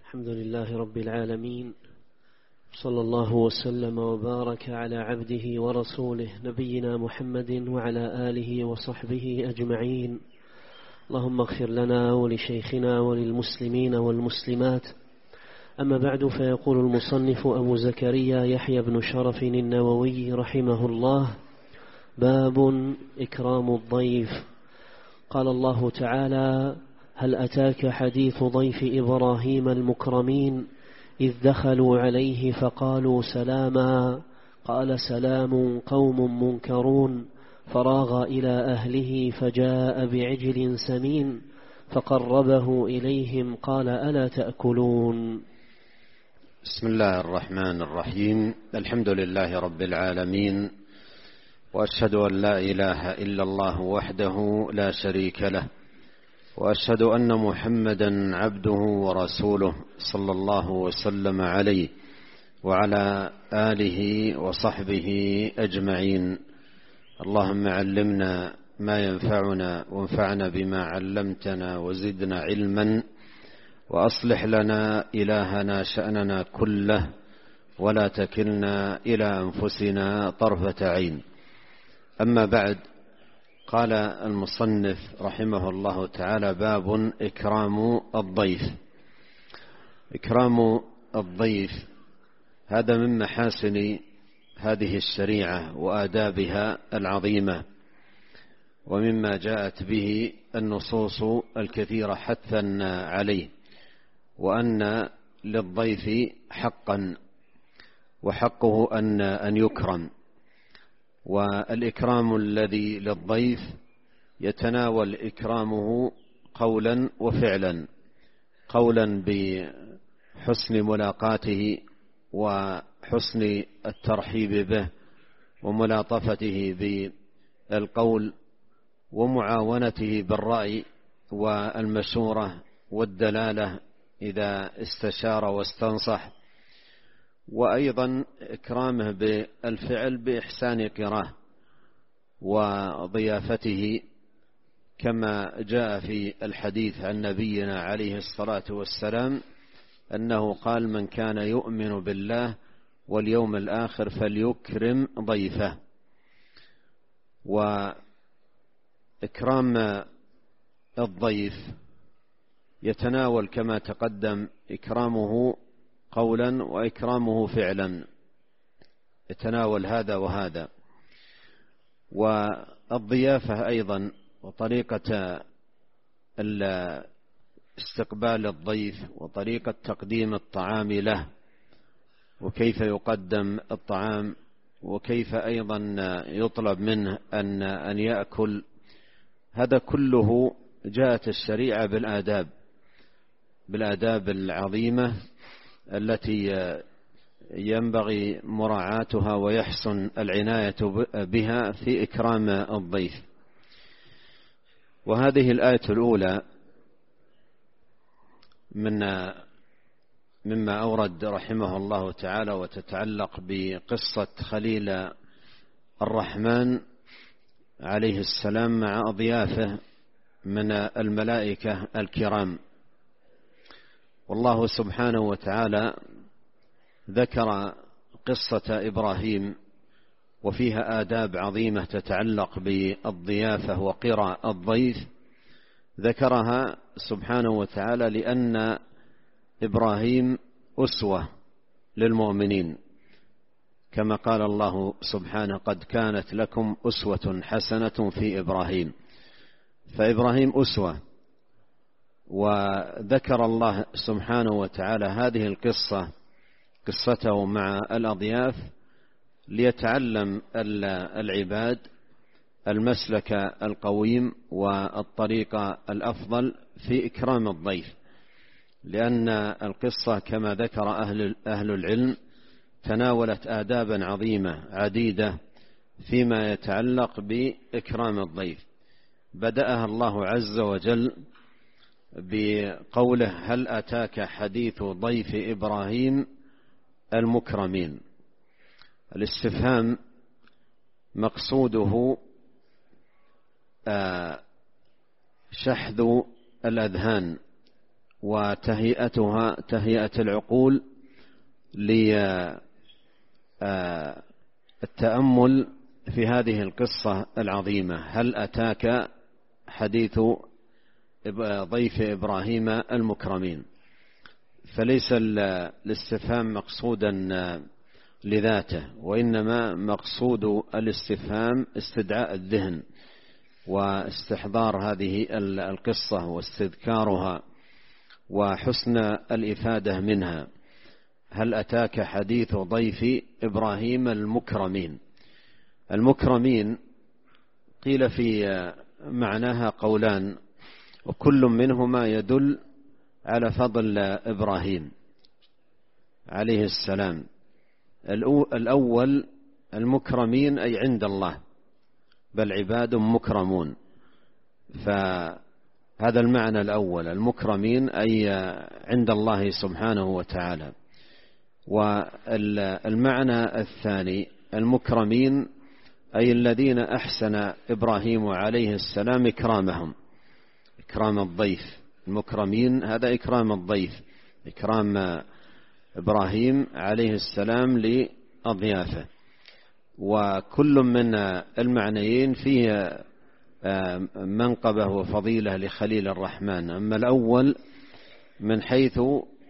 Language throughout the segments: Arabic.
الحمد لله رب العالمين، صلى الله وسلم وبارك على عبده ورسوله نبينا محمد وعلى آله وصحبه أجمعين. اللهم اغفر لنا ولشيخنا وللمسلمين والمسلمات. أما بعد، فيقول المصنف أبو زكريا يحيى بن شرف النووي رحمه الله: باب إكرام الضيف. قال الله تعالى: هل أتاك حديث ضيف إبراهيم المكرمين إذ دخلوا عليه فقالوا سلاما قال سلام قوم منكرون فراغ إلى أهله فجاء بعجل سمين فقربه إليهم قال ألا تأكلون. بسم الله الرحمن الرحيم. الحمد لله رب العالمين، وأشهد أن لا إله إلا الله وحده لا شريك له، وأشهد أن محمدا عبده ورسوله صلى الله وسلم عليه وعلى آله وصحبه أجمعين. اللهم علمنا ما ينفعنا وانفعنا بما علمتنا وزدنا علما، وأصلح لنا إلهنا شأننا كله ولا تكلنا إلى أنفسنا طرفة عين. أما بعد، قال المصنف رحمه الله تعالى: باب إكرام الضيف. إكرام الضيف هذا من محاسن هذه الشريعة وآدابها العظيمة، ومما جاءت به النصوص الكثيرة حثا عليه، وأن للضيف حقا وحقه أن يكرم. والإكرام الذي للضيف يتناول إكرامه قولا وفعلا. قولا بحسن ملاقاته وحسن الترحيب به وملاطفته بالقول ومعاونته بالرأي والمشورة والدلالة إذا استشار واستنصح، وأيضا إكرامه بالفعل بإحسان قراه وضيافته، كما جاء في الحديث عن نبينا عليه الصلاة والسلام أنه قال: من كان يؤمن بالله واليوم الآخر فليكرم ضيفه. وإكرام الضيف يتناول كما تقدم إكرامه قولا وإكرامه فعلا، يتناول هذا وهذا. والضيافة أيضا وطريقة استقبال الضيف وطريقة تقديم الطعام له، وكيف يقدم الطعام، وكيف أيضا يطلب منه أن يأكل، هذا كله جاءت الشريعة بالآداب العظيمة التي ينبغي مراعاتها ويحسن العناية بها في إكرام الضيف. وهذه الآية الأولى مما أورد رحمه الله تعالى، وتتعلق بقصة خليل الرحمن عليه السلام مع أضيافه من الملائكة الكرام. والله سبحانه وتعالى ذكر قصة إبراهيم، وفيها آداب عظيمة تتعلق بالضيافة وقرى الضيف، ذكرها سبحانه وتعالى لأن إبراهيم أسوة للمؤمنين، كما قال الله سبحانه: قد كانت لكم أسوة حسنة في إبراهيم. فإبراهيم أسوة. وذكر الله سبحانه وتعالى هذه القصة، قصته مع الأضياف، ليتعلم العباد المسلك القويم والطريقة الأفضل في إكرام الضيف، لأن القصة كما ذكر أهل العلم تناولت آدابا عظيمة عديدة فيما يتعلق بإكرام الضيف. بدأها الله عز وجل بقوله: هل أتاك حديث ضيف إبراهيم المكرمين. الاستفهام مقصوده شحذ الأذهان وتهيئتها تهيئة العقول للتأمل في هذه القصة العظيمة. هل أتاك حديث ضيف إبراهيم المكرمين؟ فليس الاستفهام مقصودا لذاته، وإنما مقصود الاستفهام استدعاء الذهن واستحضار هذه القصة واستذكارها وحسن الإفادة منها. هل أتاك حديث ضيف إبراهيم المكرمين؟ المكرمين قيل في معناها قولان، وكل منهما يدل على فضل إبراهيم عليه السلام. الأول المكرمين أي عند الله، بل عباد مكرمون، فهذا المعنى الأول المكرمين أي عند الله سبحانه وتعالى. والمعنى الثاني المكرمين أي الذين أحسن إبراهيم عليه السلام إكرامهم، إكرام الضيف. المكرمين هذا إكرام الضيف، إكرام إبراهيم عليه السلام لأضيافه. وكل من المعنيين فيه منقبة وفضيلة لخليل الرحمن. أما الأول من حيث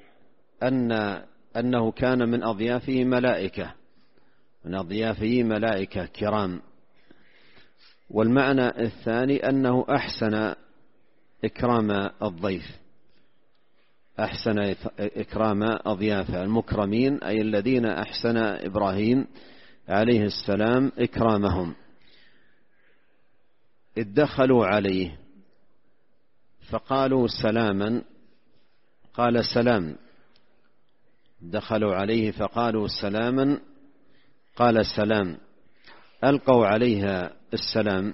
أنه كان من أضيافه ملائكة، من أضيافه ملائكة كرام. والمعنى الثاني أنه أحسن إكرام الضيف، أحسن إكرام أضيافه. المكرمين أي الذين أحسن إبراهيم عليه السلام إكرامهم. إذ دخلوا عليه فقالوا سلاما، قال سلام. دخلوا عليه فقالوا سلاما، قال سلام. ألقوا عليها السلام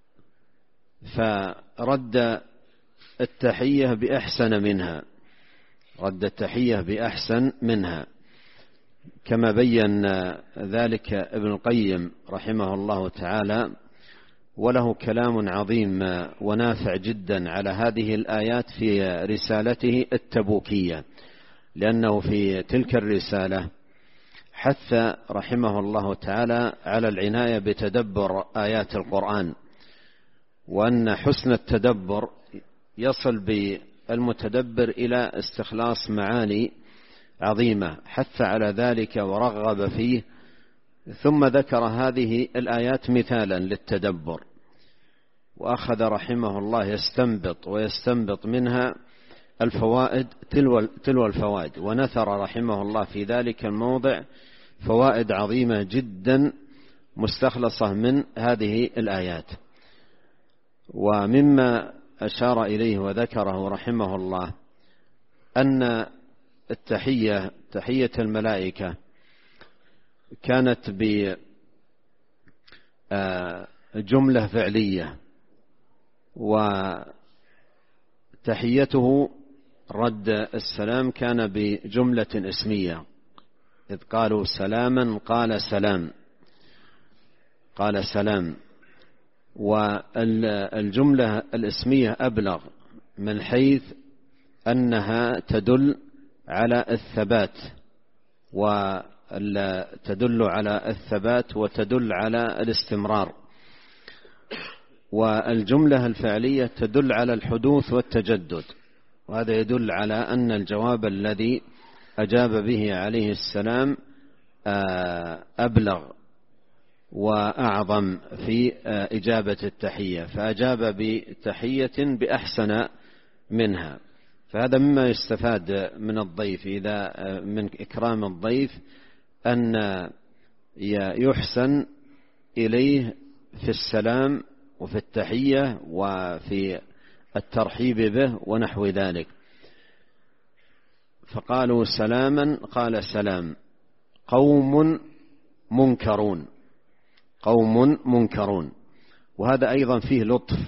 فرد التحية بأحسن منها، رد التحية بأحسن منها، كما بين ذلك ابن القيم رحمه الله تعالى، وله كلام عظيم ونافع جدا على هذه الآيات في رسالته التبوكية، لأنه في تلك الرسالة حث رحمه الله تعالى على العناية بتدبر آيات القرآن، وأن حسن التدبر يصل بالمتدبر إلى استخلاص معاني عظيمة، حث على ذلك ورغب فيه. ثم ذكر هذه الآيات مثالا للتدبر، وأخذ رحمه الله يستنبط منها الفوائد تلو الفوائد، ونثر رحمه الله في ذلك الموضع فوائد عظيمة جدا مستخلصة من هذه الآيات. ومما أشار إليه وذكره رحمه الله أن التحية، تحية الملائكة، كانت بجملة فعلية، وتحيته رد السلام كان بجملة اسمية. إذ قالوا سلاما قال سلام، قال سلام. والجملة الاسمية أبلغ من حيث أنها تدل على الثبات، وتدل على الثبات وتدل على الاستمرار. والجملة الفعلية تدل على الحدوث والتجدد، وهذا يدل على أن الجواب الذي أجاب به عليه السلام أبلغ وأعظم في إجابة التحية، فأجاب بتحية بأحسن منها. فهذا مما يستفاد من الضيف، إذا من إكرام الضيف أن يحسن إليه في السلام وفي التحية وفي الترحيب به ونحو ذلك. فقالوا سلاما قال سلام. قوم منكرون، قوم منكرون. وهذا أيضا فيه لطف،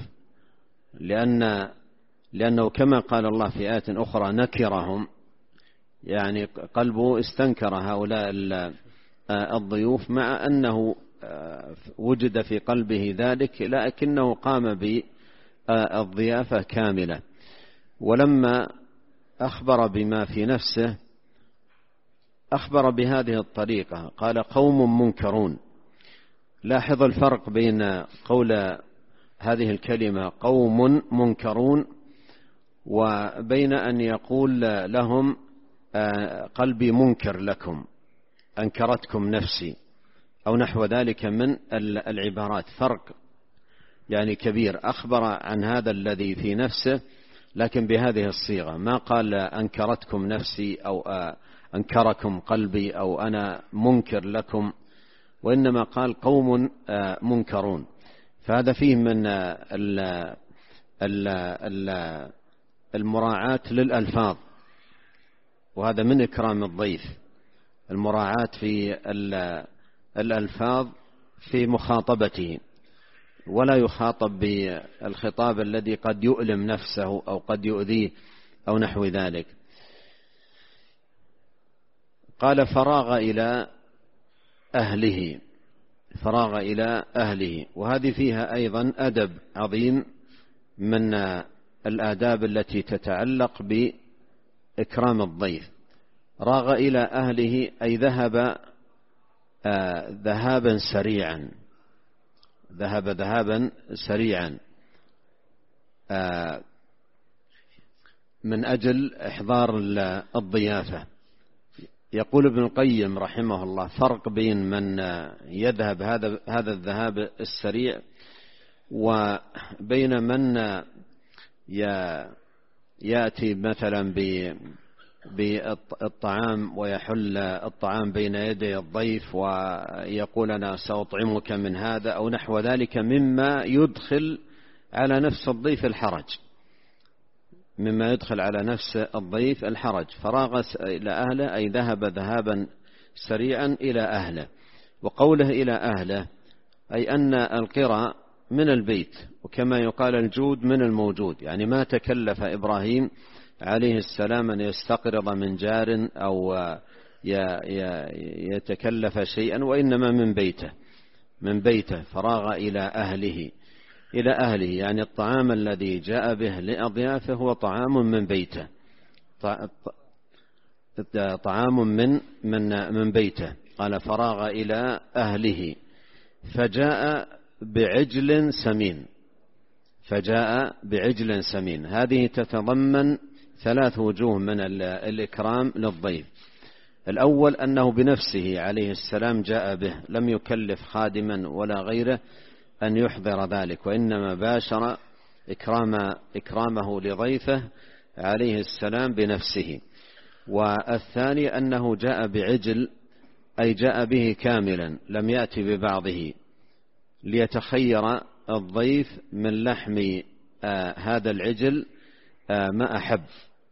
لأنه كما قال الله في آية أخرى نكرهم، يعني قلبه استنكر هؤلاء الضيوف، مع أنه وجد في قلبه ذلك، لكنه قام بالضيافة كاملة. ولما أخبر بما في نفسه أخبر بهذه الطريقة، قال قوم منكرون. لاحظ الفرق بين قول هذه الكلمة قوم منكرون وبين أن يقول لهم قلبي منكر لكم، أنكرتكم نفسي، أو نحو ذلك من العبارات. فرق يعني كبير. أخبر عن هذا الذي في نفسه لكن بهذه الصيغة، ما قال أنكرتكم نفسي أو أنكركم قلبي أو أنا منكر لكم، وإنما قال قوم منكرون. فهذا فيه من المراعاة للألفاظ، وهذا من إكرام الضيف، المراعاة في الألفاظ في مخاطبته، ولا يخاطب بالخطاب الذي قد يؤلم نفسه أو قد يؤذيه أو نحو ذلك. قال فراغ إلى أهله، فراغ إلى أهله، وهذه فيها أيضا أدب عظيم من الآداب التي تتعلق بإكرام الضيف. راغ إلى أهله أي ذهب ذهابا سريعا، ذهب ذهابا سريعا من أجل إحضار الضيافة. يقول ابن القيم رحمه الله فرق بين من يذهب هذا الذهاب السريع وبين من يأتي مثلا بالطعام ويحل الطعام بين يدي الضيف ويقول أنا سأطعمك من هذا أو نحو ذلك مما يدخل على نفس الضيف الحرج، مما يدخل على نفس الضيف الحرج. فراغ إلى أهله أي ذهب ذهابا سريعا إلى أهله. وقوله إلى أهله أي أن القرى من البيت، وكما يقال الجود من الموجود، يعني ما تكلف إبراهيم عليه السلام أن يستقرض من جار أو يتكلف شيئا، وإنما من بيته. فراغ إلى أهله، إلى أهله يعني الطعام الذي جاء به لأضيافه هو طعام من بيته، طعام من بيته. قال فراغ إلى أهله فجاء بعجل سمين، فجاء بعجل سمين. هذه تتضمن 3 وجوه من الإكرام للضيف. الأول أنه بنفسه عليه السلام جاء به، لم يكلف خادما ولا غيره أن يحضر ذلك، وإنما باشر إكرامه لضيفه عليه السلام بنفسه. والثاني أنه جاء بعجل أي جاء به كاملا، لم يأتي ببعضه، ليتخير الضيف من لحم هذا العجل ما أحب.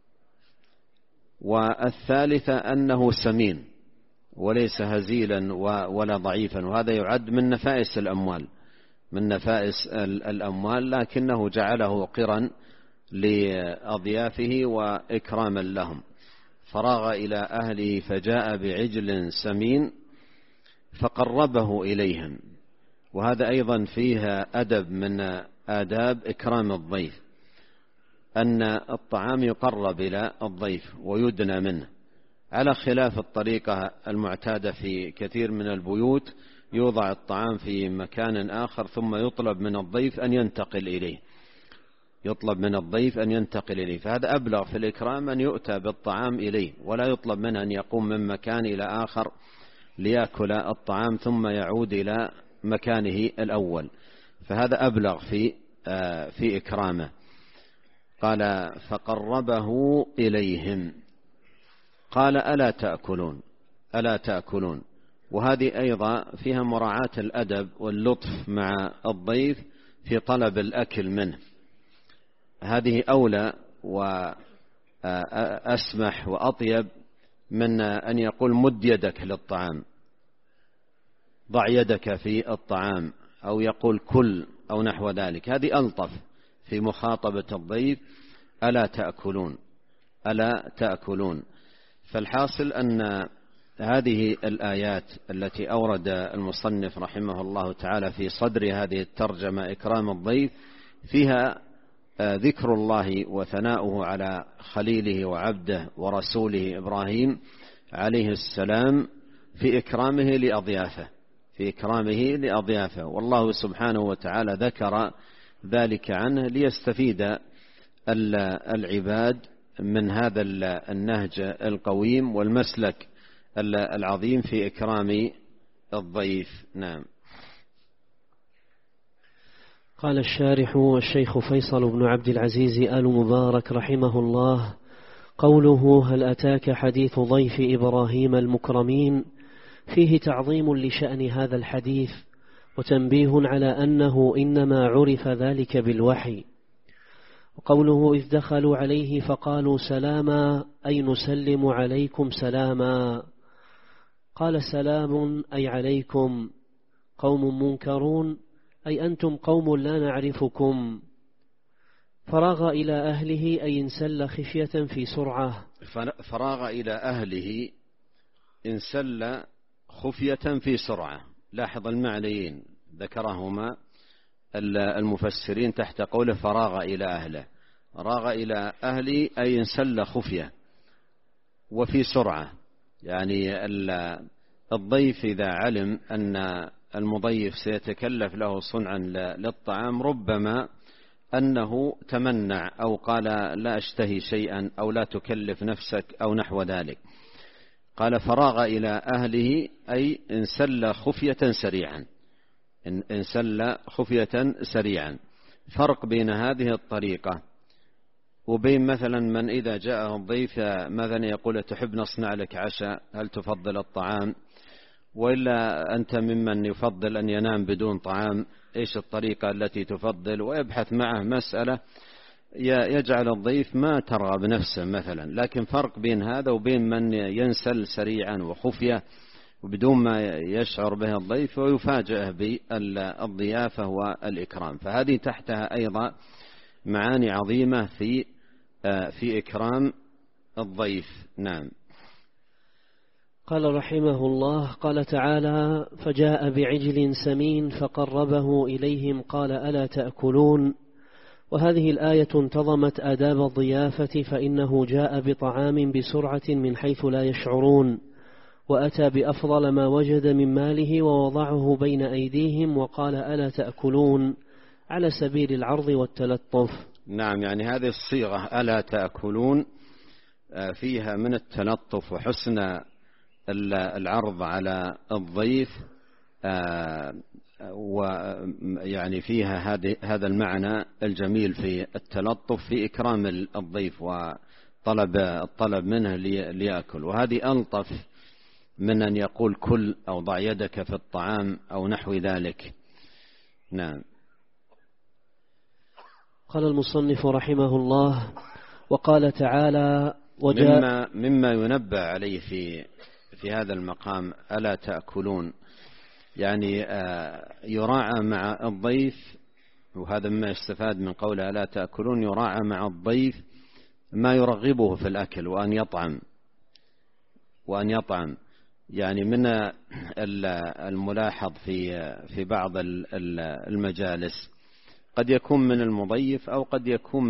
والثالثة أنه سمين وليس هزيلا ولا ضعيفا، وهذا يعد من نفائس الأموال، من نفائس الأموال، لكنه جعله قرا لأضيافه وإكراما لهم. فراغ إلى أهله فجاء بعجل سمين فقربه إليهم. وهذا أيضا فيها أدب من آداب إكرام الضيف، أن الطعام يقرب إلى الضيف ويدنى منه، على خلاف الطريقة المعتادة في كثير من البيوت، يوضع الطعام في مكان آخر ثم يطلب من الضيف أن ينتقل إليه، فهذا أبلغ في الإكرام أن يؤتى بالطعام إليه، ولا يطلب منه أن يقوم من مكان إلى آخر ليأكل الطعام ثم يعود إلى مكانه الأول، فهذا أبلغ في إكرامه. قال فقربه إليهم. قال ألا تأكلون. وهذه أيضا فيها مراعاة الأدب واللطف مع الضيف في طلب الأكل منه. هذه أولى وأسمح وأطيب من أن يقول مد يدك للطعام، ضع يدك في الطعام، أو يقول كل أو نحو ذلك. هذه ألطف في مخاطبة الضيف. ألا تأكلون. فالحاصل أن هذه الآيات التي أورد المصنف رحمه الله تعالى في صدر هذه الترجمة إكرام الضيف فيها ذكر الله وثناؤه على خليله وعبده ورسوله إبراهيم عليه السلام في إكرامه لأضيافه، والله سبحانه وتعالى ذكر ذلك عنه ليستفيد العباد من هذا النهج القويم والمسلك العظيم في إكرام الضيف. نعم. قال الشارح الشيخ فيصل بن عبد العزيز آل مبارك رحمه الله: قوله هل أتاك حديث ضيف إبراهيم المكرمين فيه تعظيم لشأن هذا الحديث وتنبيه على أنه إنما عرف ذلك بالوحي. وقوله إذ دخلوا عليه فقالوا سلاما أي نسلم عليكم سلاما، قال سلام أي عليكم قوم منكرون أي أنتم قوم لا نعرفكم. فراغ إلى أهله أي انسل خفية في سرعة. فراغ إلى أهله انسل خفية في سرعة. لاحظ المعنيين ذكرهما المفسرين تحت قوله فراغ إلى أهله. راغ إلى أهلي أي انسل خفية وفي سرعة، يعني الضيف إذا علم أن المضيف سيتكلف له صنعا للطعام ربما أنه تمنع أو قال لا أشتهي شيئا أو لا تكلف نفسك أو نحو ذلك. قال فراغ إلى أهله أي انسل خفية سريعا. فرق بين هذه الطريقة وبين مثلا من إذا جاءه الضيف مثلا يقول تحب نصنع لك عشاء، هل تفضل الطعام، وإلا أنت ممن يفضل أن ينام بدون طعام، إيش الطريقة التي تفضل، ويبحث معه مسألة يجعل الضيف ما ترغب نفسه مثلا. لكن فرق بين هذا وبين من ينسل سريعا وخفية وبدون ما يشعر به الضيف ويفاجئه بالضيافة والإكرام. فهذه تحتها أيضا معاني عظيمة في إكرام الضيف. نعم. قال رحمه الله: قال تعالى: فجاء بعجل سمين فقربه إليهم قال ألا تأكلون. وهذه الآية انتظمت آداب الضيافة، فإنه جاء بطعام بسرعة من حيث لا يشعرون، وأتى بأفضل ما وجد من ماله ووضعه بين أيديهم وقال ألا تأكلون على سبيل العرض والتلطف. نعم، يعني هذه الصيغة ألا تأكلون فيها من التلطف وحسن العرض على الضيف، ويعني فيها هذا المعنى الجميل في التلطف في إكرام الضيف الطلب منه ليأكل. وهذه ألطف من أن يقول كل أو ضع يدك في الطعام أو نحو ذلك. نعم. قال المصنف رحمه الله: وقال تعالى: مما ينبه عليه في هذا المقام ألا تأكلون، يعني يراعى مع الضيف، وهذا مما يستفاد من قول ألا تأكلون، يراعى مع الضيف ما يرغبه في الأكل وأن يطعم. يعني من الملاحظ في بعض المجالس قد يكون من المضيف أو قد يكون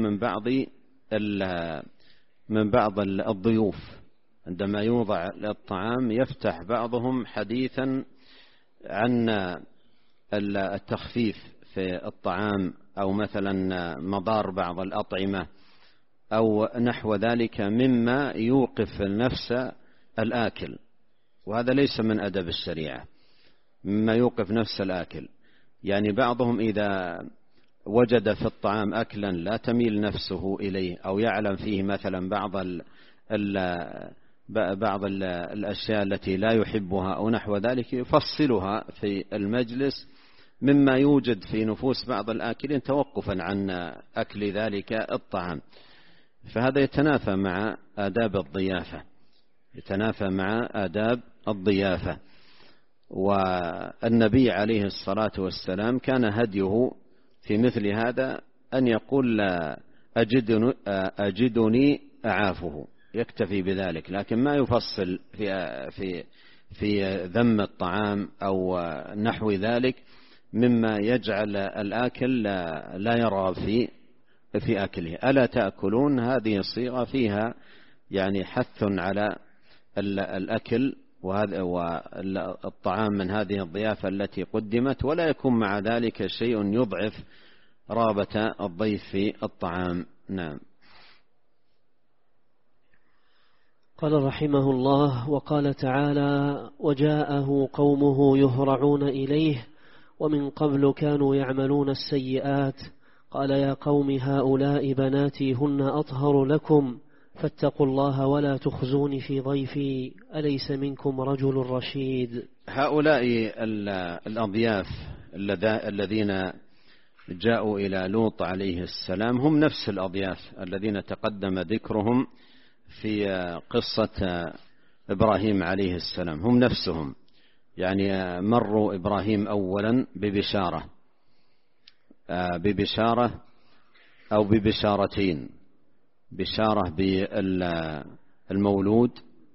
من بعض الضيوف عندما يوضع الطعام يفتح بعضهم حديثا عن التخفيف في الطعام أو مثلا مضار بعض الأطعمة أو نحو ذلك مما يوقف النفس الآكل، وهذا ليس من أدب الشريعة مما يوقف نفس الآكل. يعني بعضهم إذا وجد في الطعام أكلا لا تميل نفسه إليه أو يعلم فيه مثلا بعض الأشياء التي لا يحبها أو نحو ذلك يفصلها في المجلس مما يوجد في نفوس بعض الآكلين توقفا عن أكل ذلك الطعام. فهذا يتنافى مع آداب الضيافة. والنبي عليه الصلاة والسلام كان هديه في مثل هذا أن يقول أجدني أعافه، يكتفي بذلك، لكن ما يفصل في ذم الطعام أو نحو ذلك مما يجعل الآكل لا يرغب فيه في أكله. ألا تأكلون هذه الصيغة فيها يعني حث على الأكل والطعام من هذه الضيافة التي قدمت، ولا يكون مع ذلك شيء يضعف رغبة الضيف في الطعام. نعم. قال رحمه الله: وقال تعالى: وجاءه قومه يهرعون إليه ومن قبل كانوا يعملون السيئات قال يا قوم هؤلاء بناتي هن أطهر لكم فاتقوا الله ولا تخزون في ضيفي أليس منكم رجل رشيد. هؤلاء الأضياف الذين جاءوا إلى لوط عليه السلام هم نفس الأضياف الذين تقدم ذكرهم في قصة إبراهيم عليه السلام، هم نفسهم. يعني مروا إبراهيم أولا ببشارة أو ببشارتين: بشارة بالمولود،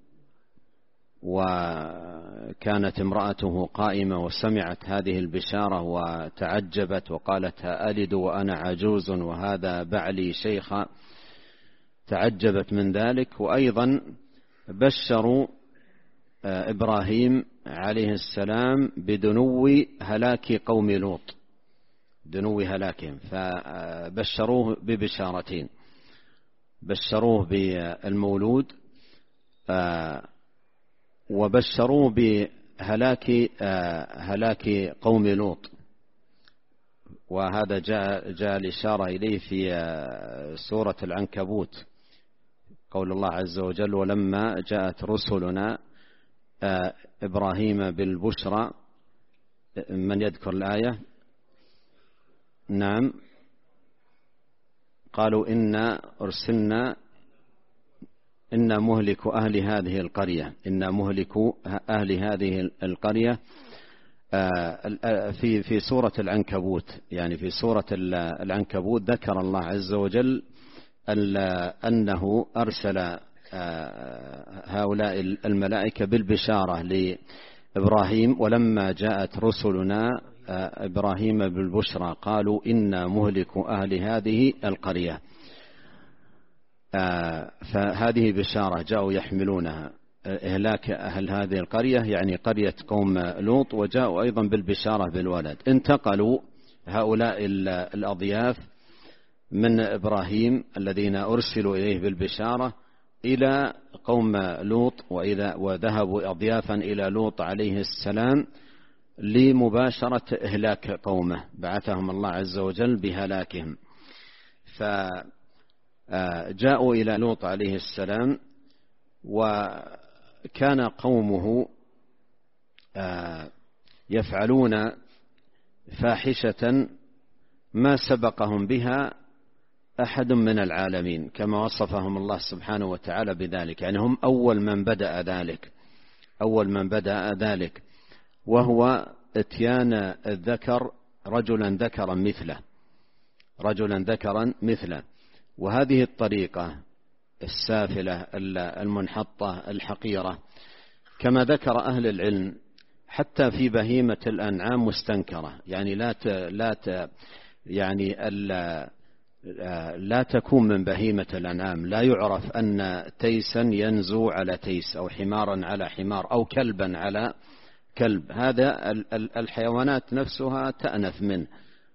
وكانت امرأته قائمة وسمعت هذه البشارة وتعجبت وقالت ألد وأنا عجوز وهذا بعلي شيخا، تعجبت من ذلك. وأيضا بشروا إبراهيم عليه السلام بدنو هلاك قوم لوط، دنو هلاكهم، فبشروه ببشارتين: بشروه بالمولود وبشروه بهلاك قوم لوط. وهذا جاء الإشارة إليه في سورة العنكبوت، قول الله عز وجل: ولما جاءت رسلنا إبراهيم بالبشرى. من يذكر الآية؟ نعم. قالوا إنا أرسلنا إنا مهلك أهل هذه القرية، إنا مهلك أهل هذه القرية. في سورة العنكبوت، يعني في سورة العنكبوت ذكر الله عز وجل أنه أرسل هؤلاء الملائكة بالبشارة لإبراهيم: ولما جاءت رسلنا إبراهيم بالبشرى قالوا إنا مهلك أهل هذه القرية. فهذه بشارة جاءوا يحملونها، إهلاك أهل هذه القرية يعني قرية قوم لوط، وجاءوا أيضا بالبشارة بالولد. انتقلوا هؤلاء الأضياف من إبراهيم الذين أرسلوا إليه بالبشارة إلى قوم لوط، وذهبوا أضيافا إلى لوط عليه السلام لمباشرة إهلاك قومه، بعثهم الله عز وجل بهلاكهم. فجاءوا إلى لوط عليه السلام، وكان قومه يفعلون فاحشة ما سبقهم بها أحد من العالمين، كما وصفهم الله سبحانه وتعالى بذلك. يعني هم أول من بدأ ذلك، وهو اتيان الذكر رجلا ذكرا مثله. وهذه الطريقة السافلة المنحطة الحقيرة، كما ذكر أهل العلم، حتى في بهيمة الأنعام مستنكرة. يعني لا تكون من بهيمة الأنعام، لا يعرف أن تيسا ينزو على تيس، أو حمارا على حمار، أو كلبا على كلب. هذا الحيوانات نفسها تأنف منه،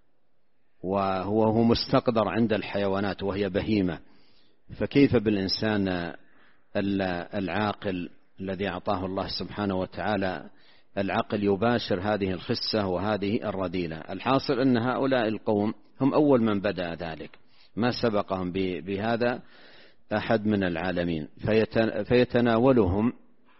وهو مستقدر عند الحيوانات وهي بهيمة، فكيف بالإنسان العاقل الذي أعطاه الله سبحانه وتعالى العقل يباشر هذه الخسة وهذه الرذيلة؟ الحاصل أن هؤلاء القوم هم أول من بدأ ذلك، ما سبقهم بهذا أحد من العالمين. فيتناولهم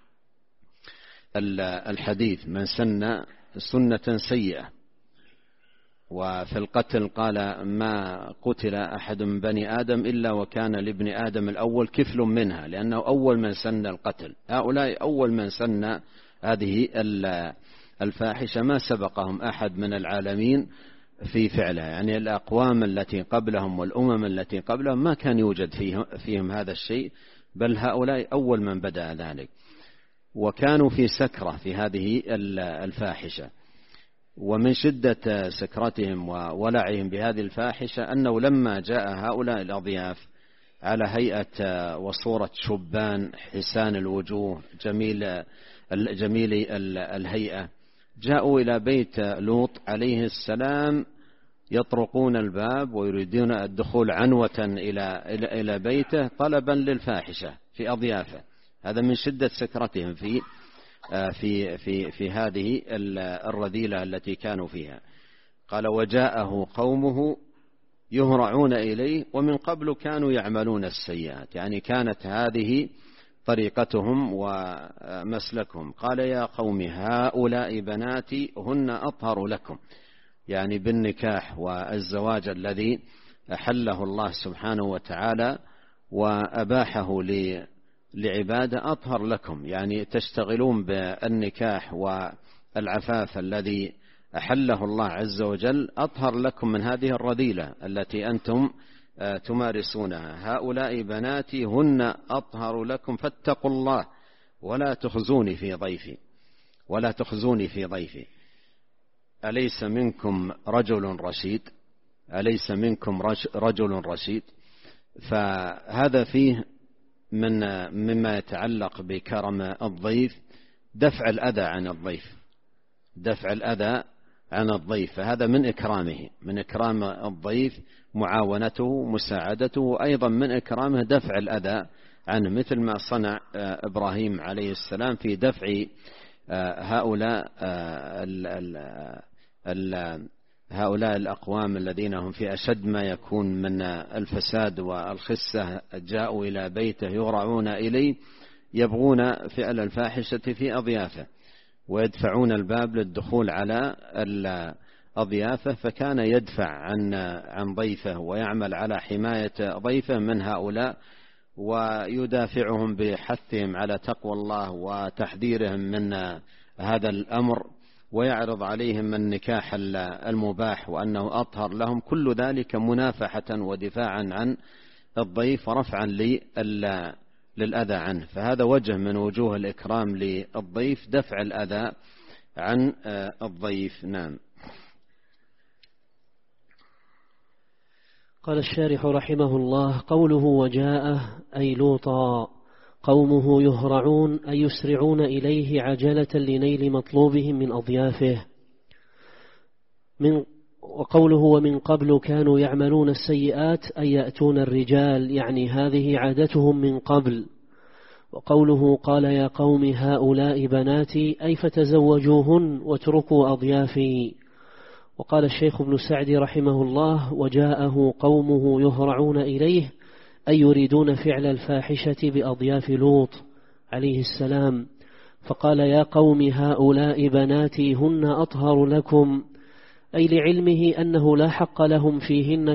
الحديث: من سن سنة سيئة. وفي القتل قال: ما قتل أحد من بني آدم إلا وكان لابن آدم الأول كفل منها، لأنه أول من سن القتل. هؤلاء أول من سن هذه الفاحشة، ما سبقهم أحد من العالمين في فعلها. يعني الأقوام التي قبلهم والأمم التي قبلهم ما كان يوجد فيهم هذا الشيء، بل هؤلاء أول من بدأ ذلك، وكانوا في سكرة في هذه الفاحشة. ومن شدة سكرتهم وولعهم بهذه الفاحشة أنه لما جاء هؤلاء الأضياف على هيئة وصورة شبان حسان الوجوه جميل الهيئة، جاءوا إلى بيت لوط عليه السلام يطرقون الباب ويريدون الدخول عنوة إلى بيته طلبا للفاحشة في أضيافه. هذا من شدة سكرتهم في هذه الرذيلة التي كانوا فيها. قال وجاءه قومه يهرعون إليه ومن قبل كانوا يعملون السيئات، يعني كانت هذه طريقتهم ومسلكهم. قال يا قوم هؤلاء بناتي هن أطهر لكم، يعني بالنكاح والزواج الذي أحله الله سبحانه وتعالى وأباحه لعبادة أطهر لكم، يعني تشتغلون بالنكاح والعفاف الذي أحله الله عز وجل أطهر لكم من هذه الرذيلة التي أنتم تمارسونها. هؤلاء بناتي هن أطهر لكم فاتقوا الله ولا تخزوني في ضيفي. أليس منكم رجل رشيد؟ فهذا فيه مما يتعلق بكرم الضيف دفع الأذى عن الضيف، فهذا من إكرام الضيف معاونته مساعدته، وأيضا من إكرامه دفع الأذى عنه، مثل ما صنع إبراهيم عليه السلام في دفع هؤلاء الأقوام الذين هم في أشد ما يكون من الفساد والخسة. جاءوا إلى بيته يهرعون إليه يبغون فعل الفاحشة في أضيافه ويدفعون الباب للدخول على أضيافه، فكان يدفع عن ضيفه ويعمل على حماية ضيفه من هؤلاء ويدافعهم بحثهم على تقوى الله وتحذيرهم من هذا الأمر، ويعرض عليهم النكاح المباح وأنه أطهر لهم. كل ذلك منافحة ودفاعا عن الضيف ورفعا للأذى عنه، فهذا وجه من وجوه الإكرام للضيف دفع الأذى عن الضيف. نعم. قال الشارح رحمه الله قوله وجاءه أي لوطا قومه يهرعون أي يسرعون إليه عجلة لنيل مطلوبهم من أضيافه. وقوله ومن قبل كانوا يعملون السيئات أي يأتون الرجال، يعني هذه عادتهم من قبل. وقوله قال يا قوم هؤلاء بناتي أي فتزوجوهن واتركوا أضيافي. وقال الشيخ ابن سعد رحمه الله وجاءه قومه يهرعون إليه أي يريدون فعل الفاحشة بأضياف لوط عليه السلام، فقال يا قوم هؤلاء بناتي هن أطهر لكم، أي لعلمه أنه لا حق لهم فيهن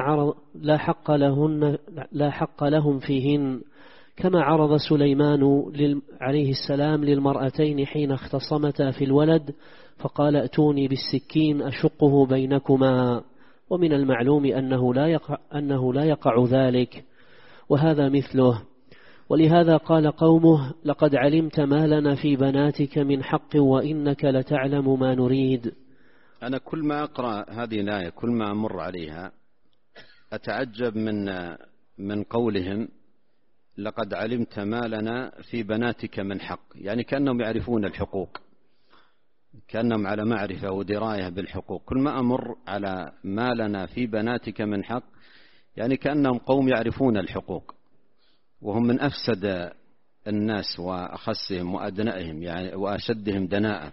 كما عرض سليمان عليه السلام للمرأتين حين اختصمتا في الولد فقال ائتوني بالسكين أشقه بينكما، ومن المعلوم أنه لا يقع ذلك، وهذا مثله. ولهذا قال قومه لقد علمت ما لنا في بناتك من حق وإنك لتعلم ما نريد. أنا كل ما أقرأ هذه الآية كل ما أمر عليها أتعجب من قولهم لقد علمت ما لنا في بناتك من حق، يعني كأنهم يعرفون الحقوق، كأنهم على معرفة ودراية بالحقوق. كل ما أمر على ما لنا في بناتك من حق يعني كأنهم قوم يعرفون الحقوق، وهم من أفسد الناس وأخسهم وأدنائهم يعني وأشدهم دناءة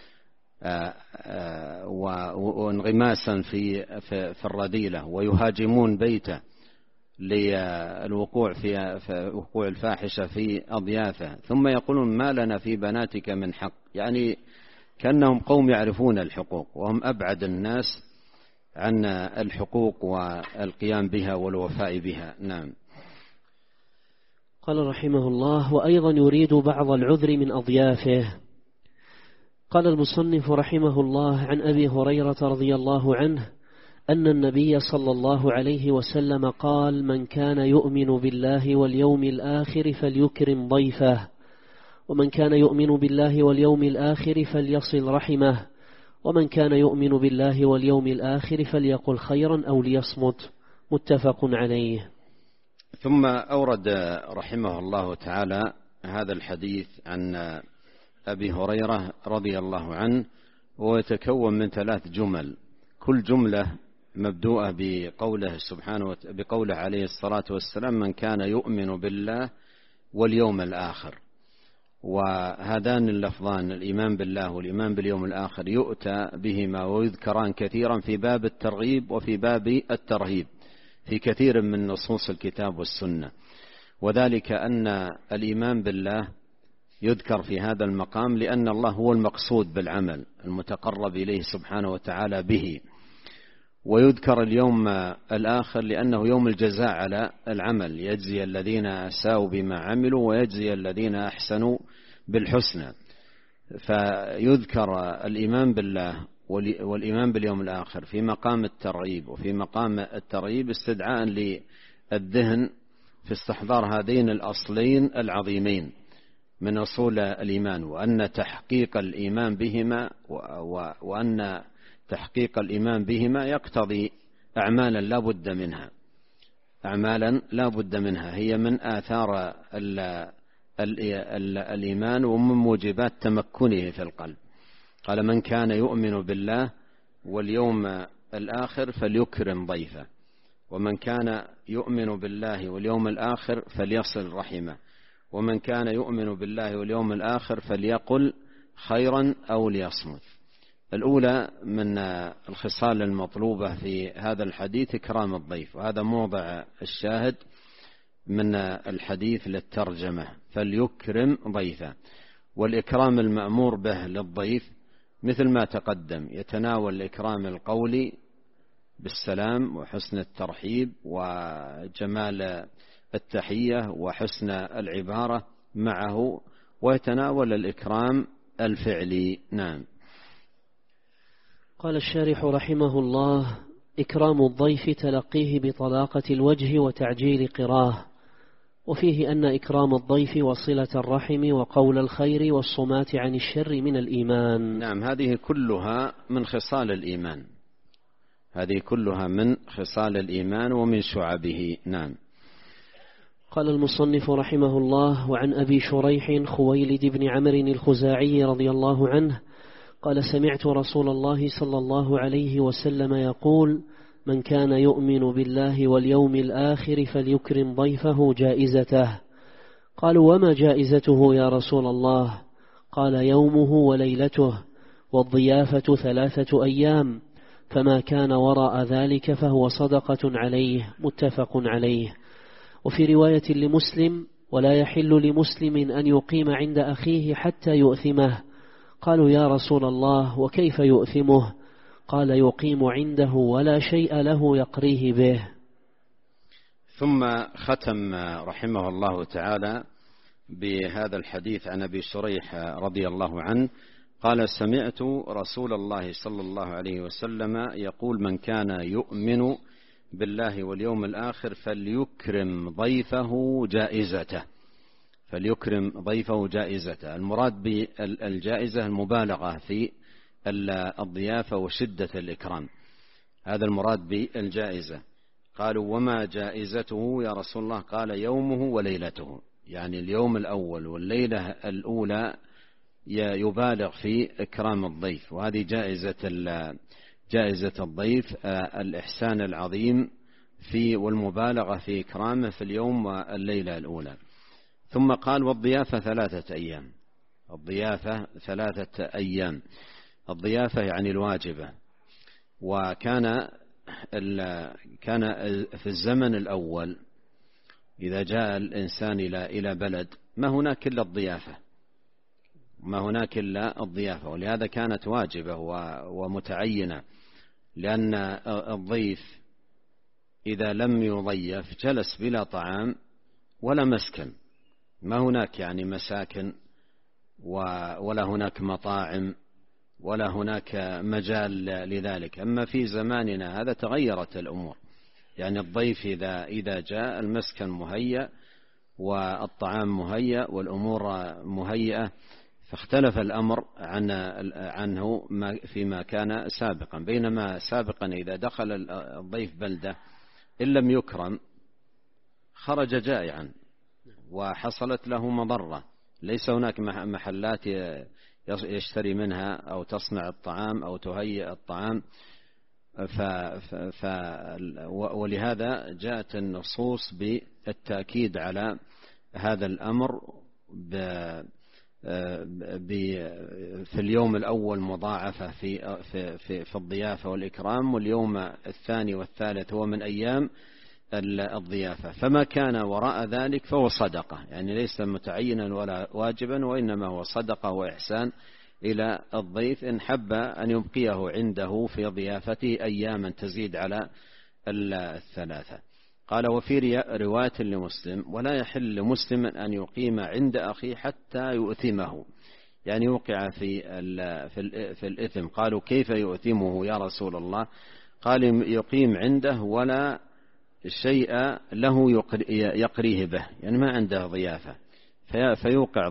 وانغماسا في الرذيلة، ويهاجمون بيته للوقوع في وقوع الفاحشة في أضيافه، ثم يقولون ما لنا في بناتك من حق، يعني كأنهم قوم يعرفون الحقوق وهم أبعد الناس عن الحقوق والقيام بها والوفاء بها. نعم. قال رحمه الله وأيضا يريد بعض العذر من أضيافه. قال المصنف رحمه الله عن أبي هريرة رضي الله عنه أن النبي صلى الله عليه وسلم قال من كان يؤمن بالله واليوم الآخر فليكرم ضيفه، ومن كان يؤمن بالله واليوم الآخر فليصل رحمه، ومن كان يؤمن بالله واليوم الآخر فليقل خيرا أو ليصمت، متفق عليه. ثم أورد رحمه الله تعالى هذا الحديث عن أبي هريرة رضي الله عنه، ويتكون من 3 جمل، كل جملة مبدوءة بقوله عليه الصلاة والسلام: من كان يؤمن بالله واليوم الآخر. وهذان اللفظان الإيمان بالله والإيمان باليوم الآخر يؤتى بهما ويذكران كثيرا في باب الترغيب وفي باب الترهيب في كثير من نصوص الكتاب والسنة، وذلك أن الإيمان بالله يذكر في هذا المقام لأن الله هو المقصود بالعمل المتقرب إليه سبحانه وتعالى به، ويذكر اليوم الآخر لأنه يوم الجزاء على العمل، يجزي الذين أساءوا بما عملوا ويجزي الذين أحسنوا بالحسنى. فيذكر الإيمان بالله والإيمان باليوم الآخر في مقام الترغيب وفي مقام الترهيب استدعاء للذهن في استحضار هذين الأصلين العظيمين من أصول الإيمان، وأن تحقيق الإيمان بهما يقتضي أعمالا لا بد منها، هي من آثار الإيمان ومن موجبات تمكنه في القلب. قال: من كان يؤمن بالله واليوم الآخر فليكرم ضيفه، ومن كان يؤمن بالله واليوم الآخر فليصل رحمه، ومن كان يؤمن بالله واليوم الآخر فليقل خيرا أو ليصمت. الأولى من الخصال المطلوبة في هذا الحديث إكرام الضيف، وهذا موضع الشاهد من الحديث للترجمة: فليكرم ضيفه. والإكرام المأمور به للضيف مثل ما تقدم، يتناول الإكرام القولي بالسلام وحسن الترحيب وجمال التحية وحسن العبارة معه، ويتناول الإكرام الفعلي. نعم. قال الشارح رحمه الله: إكرام الضيف تلقيه بطلاقة الوجه وتعجيل قراه، وفيه أن إكرام الضيف وصلة الرحم وقول الخير والصمات عن الشر من الإيمان. نعم، هذه كلها من خصال الإيمان ومن شعبه. نعم. قال المصنف رحمه الله: وعن أبي شريح خويلد بن عمرو الخزاعي رضي الله عنه قال: سمعت رسول الله صلى الله عليه وسلم يقول: من كان يؤمن بالله واليوم الآخر فليكرم ضيفه جائزته. قالوا: وما جائزته يا رسول الله؟ قال: يومه وليلته، والضيافة 3 أيام، فما كان وراء ذلك فهو صدقة عليه، متفق عليه. وفي رواية لمسلم: ولا يحل لمسلم أن يقيم عند أخيه حتى يؤثمه. قالوا: يا رسول الله وكيف يؤثمه؟ قال: يقيم عنده ولا شيء له يقريه به. ثم ختم رحمه الله تعالى بهذا الحديث عن أبي شريح رضي الله عنه قال: سمعت رسول الله صلى الله عليه وسلم يقول: من كان يؤمن بالله واليوم الآخر فليكرم ضيفه جائزته. المراد بالجائزة المبالغة في الضيافة وشدة الإكرام، هذا المراد بالجائزة. قالوا: وما جائزته يا رسول الله؟ قال: يومه وليلته، يعني اليوم الأول والليلة الأولى يبالغ في إكرام الضيف، وهذه جائزة الضيف الإحسان العظيم في والمبالغة في إكرامه في اليوم والليلة الأولى. ثم قال: والضيافة 3 أيام. الضيافة يعني الواجبة. وكان في الزمن الأول إذا جاء الإنسان إلى بلد ما هناك إلا الضيافة، ولهذا كانت واجبة ومتعينة، لأن الضيف إذا لم يضيف جلس بلا طعام ولا مسكن، ما هناك يعني مساكن ولا هناك مطاعم ولا هناك مجال لذلك. أما في زماننا هذا تغيرت الأمور، يعني الضيف إذا جاء المسكن مهيأ والطعام مهيأ والأمور مهيئة، فاختلف الأمر عنه فيما كان سابقا. بينما سابقا إذا دخل الضيف بلدة إن لم يكرم خرج جائعا وحصلت له مضرة، ليس هناك محلات يشتري منها أو تصنع الطعام أو تهيئ الطعام، ولهذا جاءت النصوص بالتأكيد على هذا الأمر في اليوم الأول مضاعفة في الضيافة والإكرام، واليوم الثاني والثالث هو من أيام الضيافة. فما كان وراء ذلك فهو صدقة، يعني ليس متعينا ولا واجبا، وإنما هو صدقة وإحسان إلى الضيف إن حب أن يبقيه عنده في ضيافته أياما تزيد على الثلاثة. قال: وفي رواية لمسلم: ولا يحل لمسلم أن يقيم عند أخيه حتى يؤثمه، يعني يوقع في الإثم. قالوا: كيف يؤثمه يا رسول الله؟ قال: يقيم عنده ولا شيء له يقريه به، يعني ما عنده ضيافة، فيوقع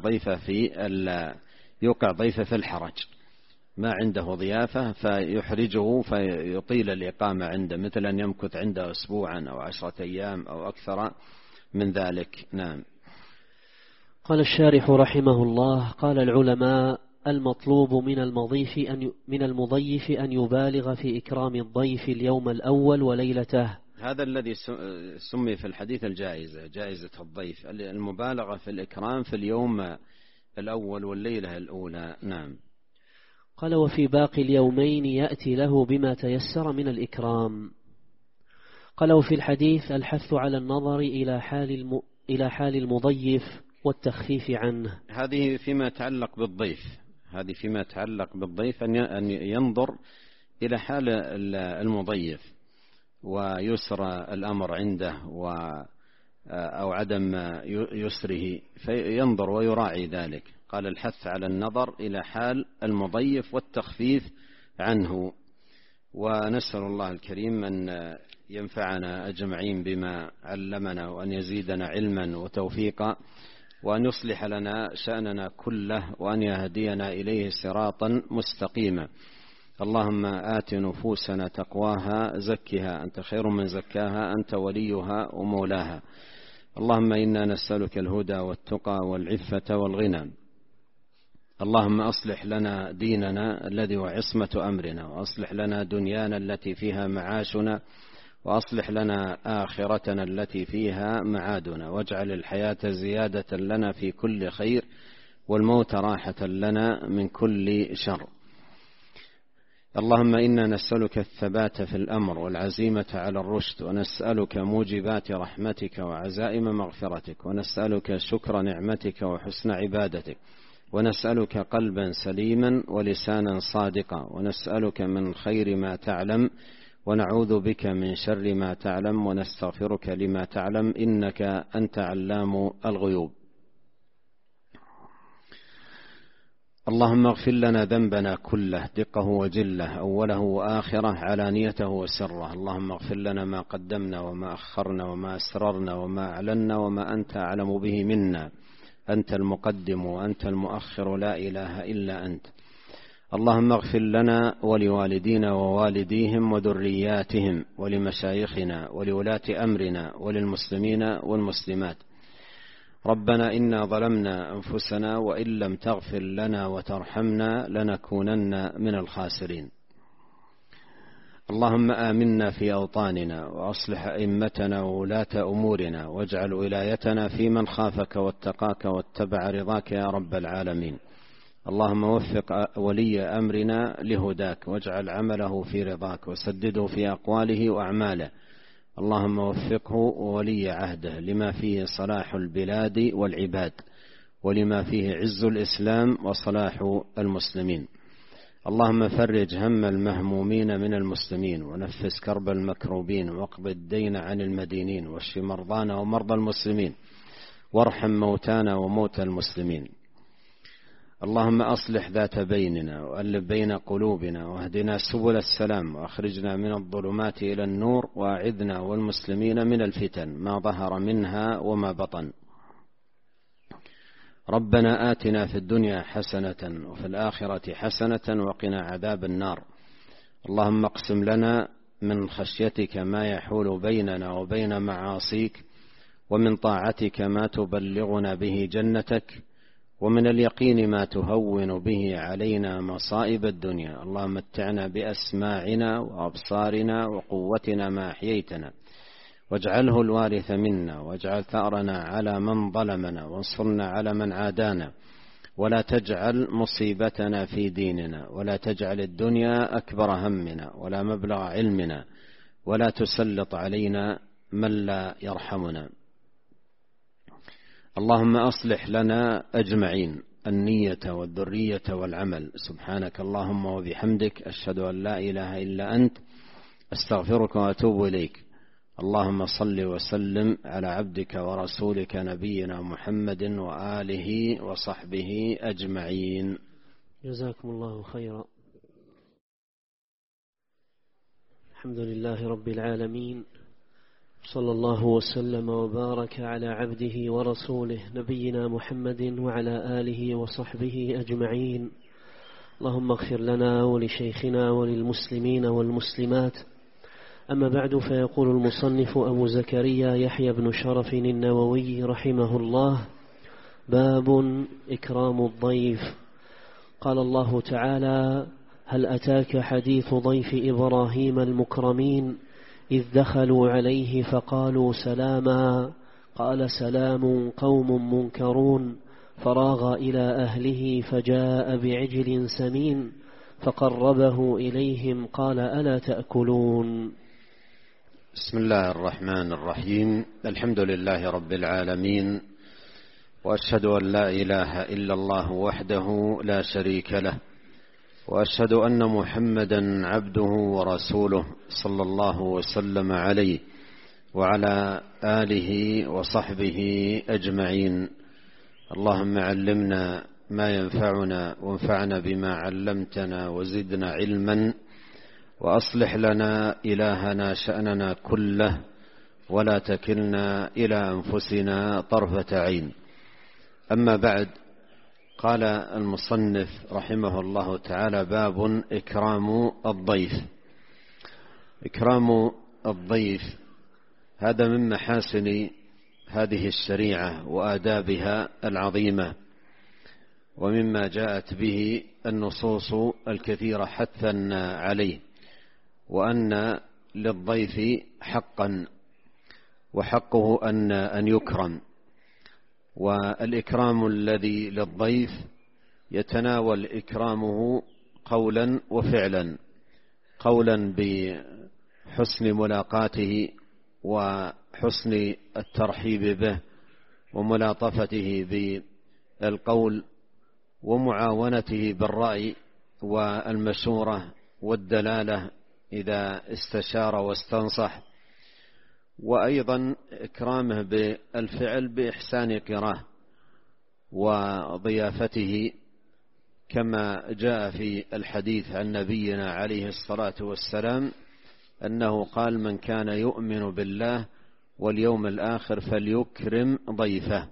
ضيفه في الحرج، ما عنده ضيافة فيحرجه فيطيل الإقامة عنده، مثل أن يمكث عنده أسبوعا أو 10 أيام أو أكثر من ذلك. نعم. قال الشارح رحمه الله: قال العلماء: المطلوب من المضيف أن يبالغ في إكرام الضيف اليوم الأول وليلته. هذا الذي سمي في الحديث جائزة الضيف، المبالغة في الإكرام في اليوم الأول والليلة الأولى. نعم. قال: وفي باقي اليومين يأتي له بما تيسر من الإكرام. قال: وفي الحديث الحث على النظر إلى حال المضيف والتخفيف عنه. هذه فيما يتعلق بالضيف، أن ينظر إلى حال المضيف ويسر الأمر عنده أو عدم يسره، فينظر ويراعي ذلك. قال: الحث على النظر إلى حال المضيف والتخفيف عنه. ونسأل الله الكريم أن ينفعنا أجمعين بما علمنا، وأن يزيدنا علما وتوفيقا، وأن يصلح لنا شأننا كله، وأن يهدينا إليه صراطا مستقيما. اللهم آت نفوسنا تقواها، زكها أنت خير من زكاها، أنت وليها ومولاها. اللهم إنا نسألك الهدى والتقى والعفة والغنى. اللهم أصلح لنا ديننا الذي هو عصمة أمرنا، وأصلح لنا دنيانا التي فيها معاشنا، وأصلح لنا آخرتنا التي فيها معادنا، واجعل الحياة زيادة لنا في كل خير، والموت راحة لنا من كل شر. اللهم إنا نسألك الثبات في الأمر والعزيمة على الرشد، ونسألك موجبات رحمتك وعزائم مغفرتك، ونسألك شكر نعمتك وحسن عبادتك، ونسألك قلبا سليما ولسانا صادقا، ونسألك من خير ما تعلم، ونعوذ بك من شر ما تعلم، ونستغفرك لما تعلم، إنك أنت علام الغيوب. اللهم اغفر لنا ذنبنا كله، دقه وجله، أوله وآخره، علانيته وسره. اللهم اغفر لنا ما قدمنا وما أخرنا وما أسررنا وما أعلنا وما أنت أعلم به منا. أنت المقدم وأنت المؤخر، لا إله إلا أنت. اللهم اغفر لنا ولوالدينا ووالديهم وذرياتهم، ولمشايخنا ولولاة أمرنا، وللمسلمين والمسلمات. ربنا إنا ظلمنا أنفسنا، وإن لم تغفر لنا وترحمنا لنكونن من الخاسرين. اللهم آمنا في أوطاننا، وأصلح أئمتنا وولاة أمورنا، واجعل ولايتنا في من خافك واتقاك واتبع رضاك يا رب العالمين. اللهم وفق ولي أمرنا لهداك، واجعل عمله في رضاك، وسدده في أقواله وأعماله. اللهم وفقه وولي عهده لما فيه صلاح البلاد والعباد، ولما فيه عز الإسلام وصلاح المسلمين. اللهم فرج هم المهمومين من المسلمين، ونفس كرب المكروبين، واقض الدين عن المدينين، واشف مرضانا ومرضى المسلمين، وارحم موتانا وموتى المسلمين. اللهم أصلح ذات بيننا، وألف بين قلوبنا، واهدنا سبل السلام، وأخرجنا من الظلمات إلى النور، وأعذنا والمسلمين من الفتن ما ظهر منها وما بطن. ربنا آتنا في الدنيا حسنة وفي الآخرة حسنة وقنا عذاب النار. اللهم اقسم لنا من خشيتك ما يحول بيننا وبين معاصيك، ومن طاعتك ما تبلغنا به جنتك، ومن اليقين ما تهون به علينا مصائب الدنيا. اللهم متعنا بأسماعنا وأبصارنا وقوتنا ما أحييتنا، واجعله الوارث منا، واجعل ثأرنا على من ظلمنا، وانصرنا على من عادانا، ولا تجعل مصيبتنا في ديننا، ولا تجعل الدنيا أكبر همنا ولا مبلغ علمنا، ولا تسلط علينا من لا يرحمنا. اللهم أصلح لنا أجمعين النية والذرية والعمل. سبحانك اللهم وبحمدك، أشهد أن لا إله إلا أنت، أستغفرك وأتوب إليك. اللهم صل وسلم على عبدك ورسولك نبينا محمد وآله وصحبه أجمعين. جزاكم الله خيرا. الحمد لله رب العالمين، صلى الله وسلم وبارك على عبده ورسوله نبينا محمد وعلى آله وصحبه أجمعين. اللهم اغفر لنا ولشيخنا وللمسلمين والمسلمات. أما بعد، فيقول المصنف أبو زكريا يحيى بن شرف النووي رحمه الله: باب إكرام الضيف. قال الله تعالى: هل أتاك حديث ضيف إبراهيم المكرمين إذ دخلوا عليه فقالوا سلاما، قال سلام قوم منكرون، فراغ إلى أهله فجاء بعجل سمين فقربه إليهم قال ألا تأكلون. بسم الله الرحمن الرحيم. الحمد لله رب العالمين، وأشهد أن لا إله إلا الله وحده لا شريك له، وأشهد أن محمدا عبده ورسوله صلى الله وسلم عليه وعلى آله وصحبه أجمعين. اللهم علمنا ما ينفعنا، وانفعنا بما علمتنا، وزدنا علما، وأصلح لنا إلهنا شأننا كله، ولا تكلنا إلى أنفسنا طرفة عين. أما بعد، قال المصنف رحمه الله تعالى: باب إكرام الضيف. إكرام الضيف هذا من محاسن هذه الشريعة وآدابها العظيمة، ومما جاءت به النصوص الكثيرة حثا عليه، وأن للضيف حقا، وحقه أن يكرم. والإكرام الذي للضيف يتناول إكرامه قولا وفعلا. قولا بحسن ملاقاته وحسن الترحيب به وملاطفته بالقول، ومعاونته بالرأي والمشورة والدلالة إذا استشار واستنصح، وأيضا إكرامه بالفعل بإحسان قراه وضيافته، كما جاء في الحديث عن نبينا عليه الصلاة والسلام أنه قال: من كان يؤمن بالله واليوم الآخر فليكرم ضيفه.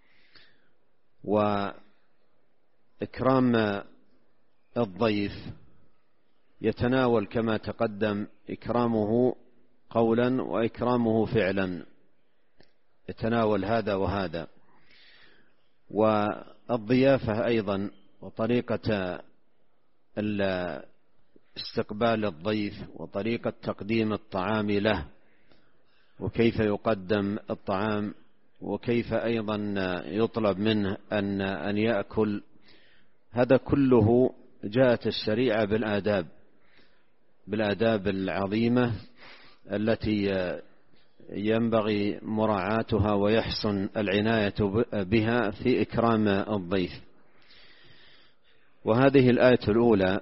وإكرام الضيف يتناول كما تقدم إكرامه قولا وإكرامه فعلا، يتناول هذا وهذا. والضيافة أيضا وطريقة استقبال الضيف وطريقة تقديم الطعام له، وكيف يقدم الطعام، وكيف أيضا يطلب منه أن يأكل، هذا كله جاءت الشريعة بالآداب العظيمة التي ينبغي مراعاتها ويحسن العناية بها في إكرام الضيف. وهذه الآية الأولى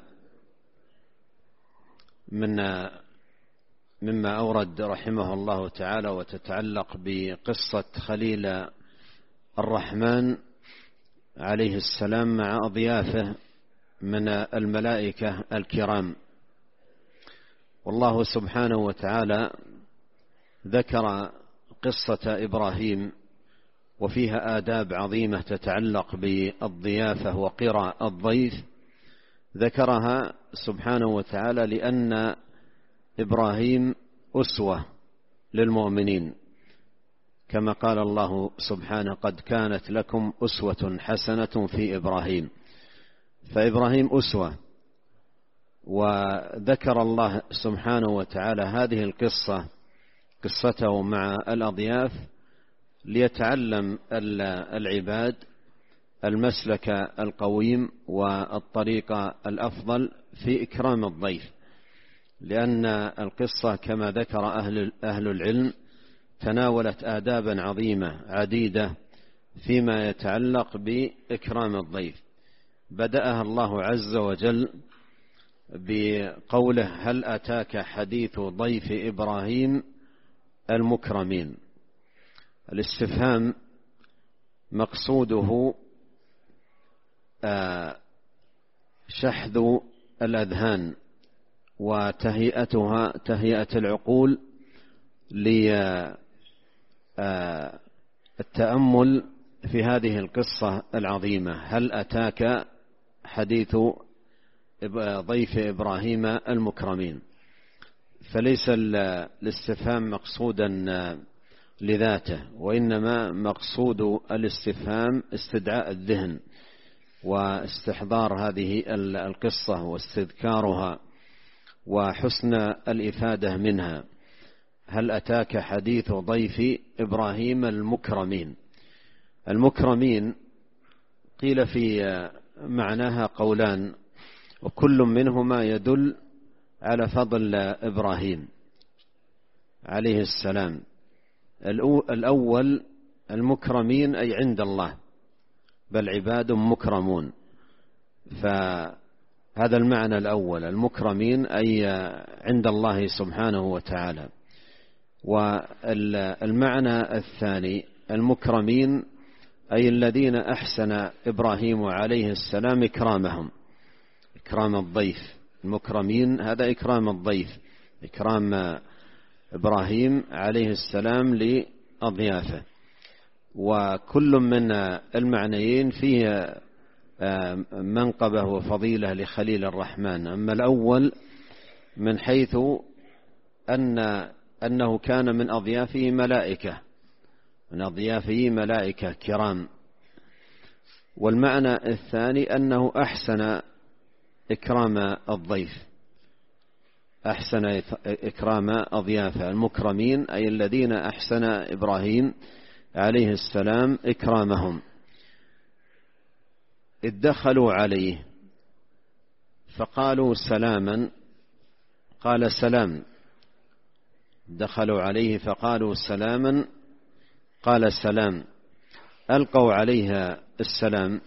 مما أورد رحمه الله تعالى، وتتعلق بقصة خليل الرحمن عليه السلام مع أضيافه من الملائكة الكرام. والله سبحانه وتعالى ذكر قصة إبراهيم وفيها آداب عظيمة تتعلق بالضيافة وقراء الضيف، ذكرها سبحانه وتعالى لأن إبراهيم أسوة للمؤمنين، كما قال الله سبحانه: قد كانت لكم أسوة حسنة في إبراهيم. فإبراهيم أسوة. وذكر الله سبحانه وتعالى هذه القصة، قصته مع الأضياف، ليتعلم العباد المسلك القويم والطريق الأفضل في إكرام الضيف، لأن القصة كما ذكر أهل العلم تناولت آدابا عظيمة عديدة فيما يتعلق بإكرام الضيف. بدأها الله عز وجل بقوله: هل أتاك حديث ضيف إبراهيم المكرمين. الاستفهام مقصوده شحذ الأذهان وتهيئتها تهيئة العقول للتأمل في هذه القصة العظيمة. هل أتاك حديث ضيف إبراهيم المكرمين؟ فليس الاستفهام مقصودا لذاته، وإنما مقصود الاستفهام استدعاء الذهن واستحضار هذه القصة واستذكارها وحسن الإفادة منها. هل أتاك حديث ضيف إبراهيم المكرمين. المكرمين قيل في معناها قولان، وكل منهما يدل على فضل إبراهيم عليه السلام. الأول المكرمين أي عند الله، بل عباد مكرمون، فهذا المعنى الأول، المكرمين أي عند الله سبحانه وتعالى. والمعنى الثاني المكرمين أي الذين أحسن إبراهيم عليه السلام إكرامهم، إكرام الضيف. المكرمين هذا إكرام الضيف، إكرام إبراهيم عليه السلام لأضيافه. وكل من المعنيين فيه منقبة وفضيلة لخليل الرحمن. أما الأول من حيث أنه كان من أضيافه ملائكة، من أضيافه ملائكة كرام. والمعنى الثاني أنه أحسن إكرام الضيف، أحسن إكرام أضيافه. المكرمين أي الذين أحسن إبراهيم عليه السلام إكرامهم. إذ دخلوا عليه فقالوا سلاما، قال سلام. دخلوا عليه فقالوا سلاما، قال سلام. ألقوا عليها السلام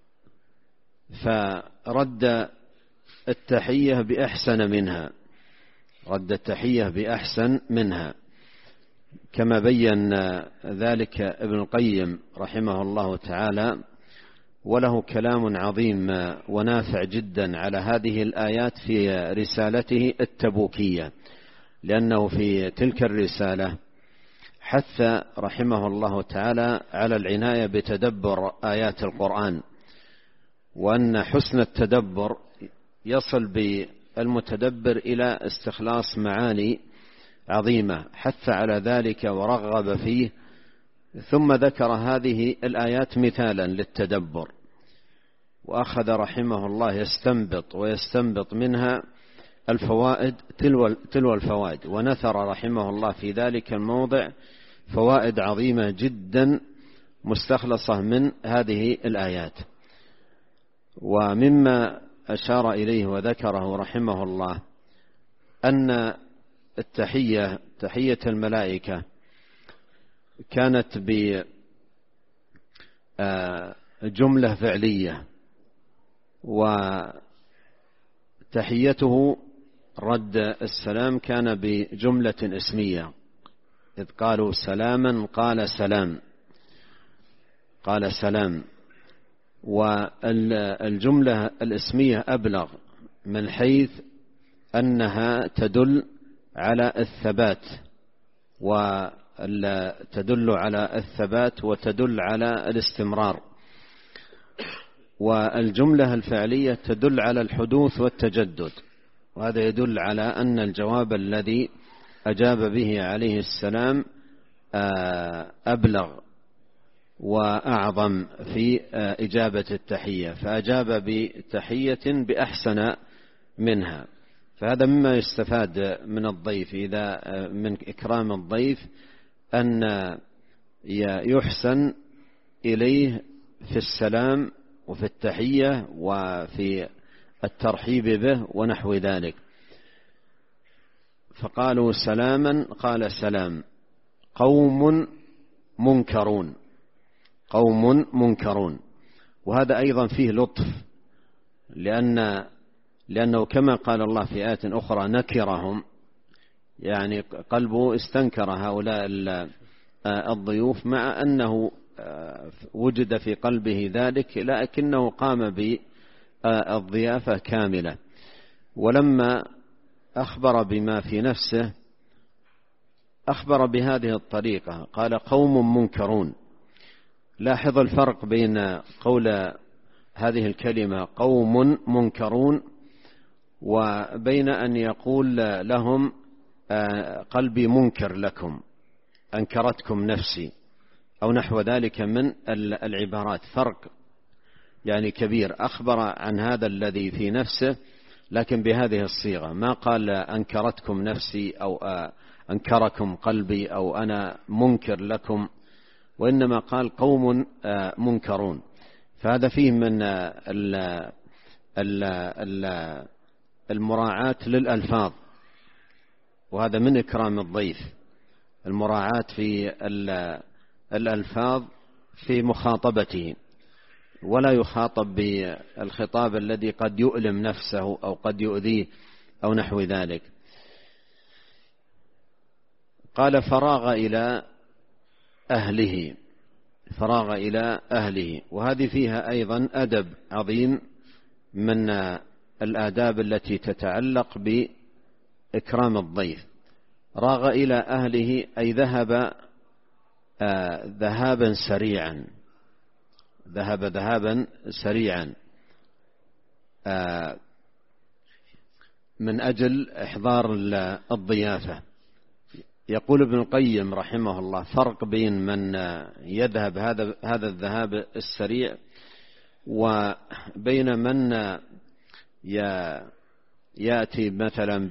فرد التحية بأحسن منها، رد التحية بأحسن منها، كما بين ذلك ابن القيم رحمه الله تعالى، وله كلام عظيم ونافع جدا على هذه الآيات في رسالته التبوكية، لأنه في تلك الرسالة حث رحمه الله تعالى على العناية بتدبر آيات القرآن، وأن حسن التدبر يصل بالمتدبر إلى استخلاص معاني عظيمة، حث على ذلك ورغب فيه. ثم ذكر هذه الآيات مثالا للتدبر، وأخذ رحمه الله يستنبط منها الفوائد تلو الفوائد، ونثر رحمه الله في ذلك الموضع فوائد عظيمة جدا مستخلصة من هذه الآيات. ومما أشار إليه وذكره رحمه الله أن التحية، تحية الملائكة، كانت بجملة فعلية، وتحيته رد السلام كان بجملة اسمية. إذ قالوا سلاما قال سلام، قال سلام. والجملة الاسمية أبلغ من حيث أنها تدل على الثبات تدل على الثبات وتدل على الاستمرار، والجملة الفعلية تدل على الحدوث والتجدد، وهذا يدل على أن الجواب الذي أجاب به عليه السلام أبلغ وأعظم في إجابة التحية، فأجاب بتحية بأحسن منها. فهذا مما يستفاد من الضيف، إذا من إكرام الضيف أن يحسن إليه في السلام وفي التحية وفي الترحيب به ونحو ذلك. فقالوا سلاما، قال سلام، قوم منكرون، قوم منكرون. وهذا أيضا فيه لطف، لأنه كما قال الله في آية أخرى نكرهم، يعني قلبه استنكر هؤلاء الضيوف، مع أنه وجد في قلبه ذلك، لكنه قام بالضيافة كاملة. ولما أخبر بما في نفسه أخبر بهذه الطريقة، قال قوم منكرون. لاحظ الفرق بين قول هذه الكلمة قوم منكرون وبين أن يقول لهم قلبي منكر لكم، أنكرتكم نفسي، أو نحو ذلك من العبارات. فرق يعني كبير. أخبر عن هذا الذي في نفسه لكن بهذه الصيغة، ما قال أنكرتكم نفسي أو أنكركم قلبي أو أنا منكر لكم، وإنما قال قوم منكرون. فهذا فيه من المراعاة للألفاظ، وهذا من إكرام الضيف، المراعاة في الألفاظ في مخاطبته، ولا يخاطب بالخطاب الذي قد يؤلم نفسه أو قد يؤذيه أو نحو ذلك. قال فراغ إلى أهله، فراغ إلى أهله. وهذه فيها أيضا أدب عظيم من الآداب التي تتعلق بإكرام الضيف. راغ إلى أهله أي ذهب ذهابا سريعا، ذهب ذهابا سريعا من أجل إحضار الضيافة. يقول ابن القيم رحمه الله فرق بين من يذهب هذا الذهاب السريع وبين من يأتي مثلا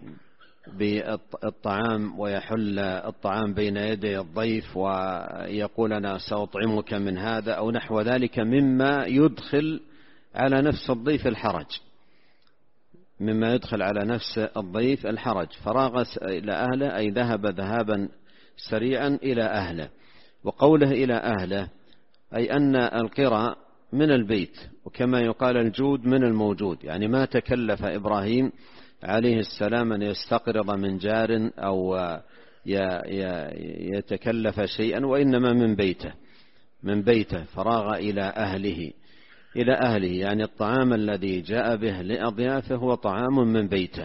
بالطعام ويحل الطعام بين يدي الضيف ويقول أنا سأطعمك من هذا أو نحو ذلك، مما يدخل على نفس الضيف الحرج، مما يدخل على نفس الضيف الحرج. فراغ إلى أهله أي ذهب ذهابا سريعا إلى أهله. وقوله إلى أهله أي أن القرى من البيت، وكما يقال الجود من الموجود، يعني ما تكلف إبراهيم عليه السلام أن يستقرض من جار أو يتكلف شيئا، وإنما من بيته. فراغ إلى أهله، إلى أهله يعني الطعام الذي جاء به لأضيافه هو طعام من بيته،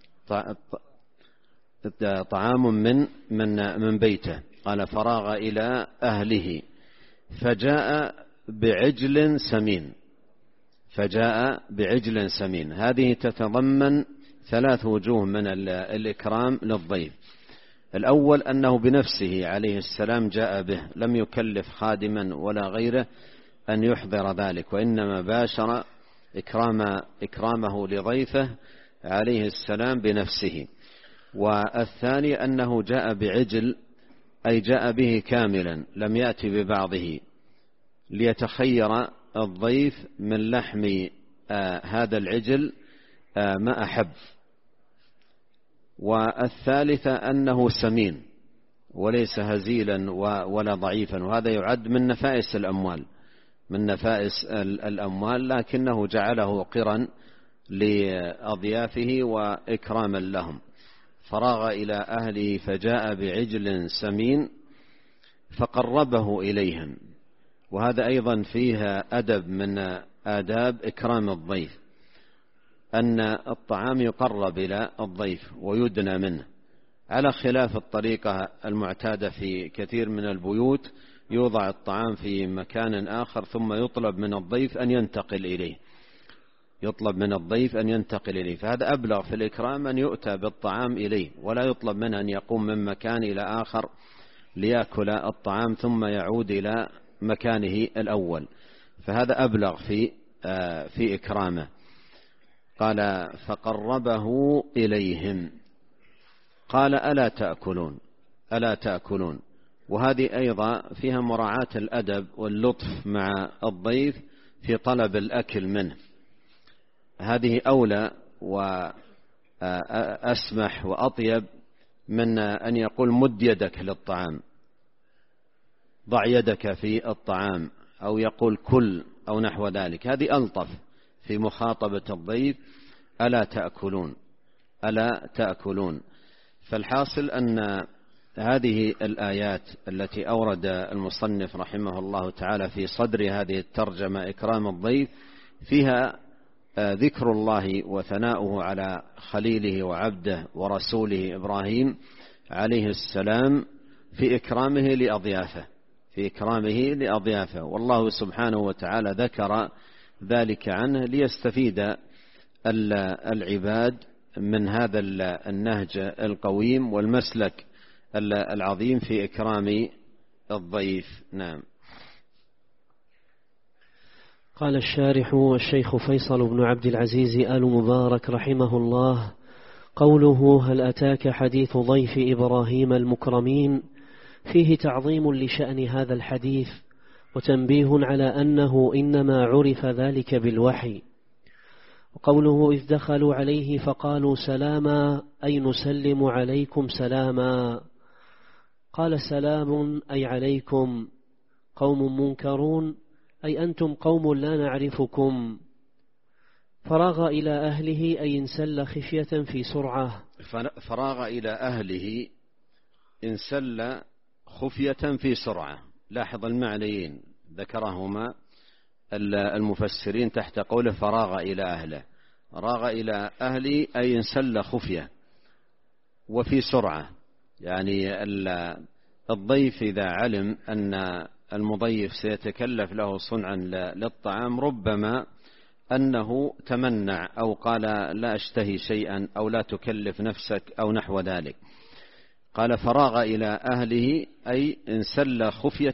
طعام من بيته. قال فراغ إلى أهله فجاء بعجل سمين، فجاء بعجل سمين. هذه تتضمن 3 وجوه من الإكرام للضيف. الأول أنه بنفسه عليه السلام جاء به، لم يكلف خادما ولا غيره أن يحضر ذلك، وإنما باشر إكرامه لضيفه عليه السلام بنفسه. والثاني أنه جاء بعجل أي جاء به كاملا، لم يأتي ببعضه، ليتخير الضيف من لحم هذا العجل ما أحب. والثالثة أنه سمين وليس هزيلا ولا ضعيفا، وهذا يعد من نفائس الأموال، من نفائس الأموال، لكنه جعله قرا لأضيافه وإكراما لهم. فراغ إلى أهله فجاء بعجل سمين فقربه إليهم. وهذا أيضا فيها أدب من آداب إكرام الضيف، أن الطعام يقرب إلى الضيف ويدنى منه، على خلاف الطريقة المعتادة في كثير من البيوت، يوضع الطعام في مكان آخر ثم يطلب من الضيف أن ينتقل إليه، فهذا أبلغ في الإكرام أن يؤتى بالطعام إليه، ولا يطلب منه أن يقوم من مكان إلى آخر ليأكل الطعام ثم يعود إلى مكانه الأول، فهذا أبلغ في إكرامه. قال فقربه إليهم، قال ألا تأكلون، وهذه أيضا فيها مراعاة الأدب واللطف مع الضيف في طلب الأكل منه، هذه أولى وأسمح وأطيب من أن يقول مد يدك للطعام، ضع يدك في الطعام، أو يقول كل أو نحو ذلك، هذه ألطف في مخاطبة الضيف. ألا تأكلون. فالحاصل أن هذه الآيات التي أورد المصنف رحمه الله تعالى في صدر هذه الترجمة إكرام الضيف فيها ذكر الله وثناؤه على خليله وعبده ورسوله إبراهيم عليه السلام في إكرامه لأضيافه، والله سبحانه وتعالى ذكر ذلك عنه ليستفيد العباد من هذا النهج القويم والمسلك العظيم في إكرام الضيف. نعم. قال الشارح الشيخ فيصل بن عبد العزيز آل مبارك رحمه الله: قوله هل أتاك حديث ضيف إبراهيم المكرمين فيه تعظيم لشأن هذا الحديث وتنبيه على أنه إنما عرف ذلك بالوحي. وقوله إذ دخلوا عليه فقالوا سلاما أي نسلم عليكم سلاما، قال سلام أي عليكم، قوم منكرون أي أنتم قوم لا نعرفكم. فراغ إلى أهله أي انسل خفية في سرعة. فراغ إلى أهله انسل خفية في سرعة. لاحظ المعنيين ذكرهما المفسرين تحت قوله فراغ إلى أهله. راغ إلى أهلي أي انسل خفية وفي سرعة، يعني الضيف إذا علم أن المضيف سيتكلف له صنعا للطعام ربما أنه تمنع أو قال لا أشتهي شيئا أو لا تكلف نفسك أو نحو ذلك. قال فراغ إلى أهله أي انسل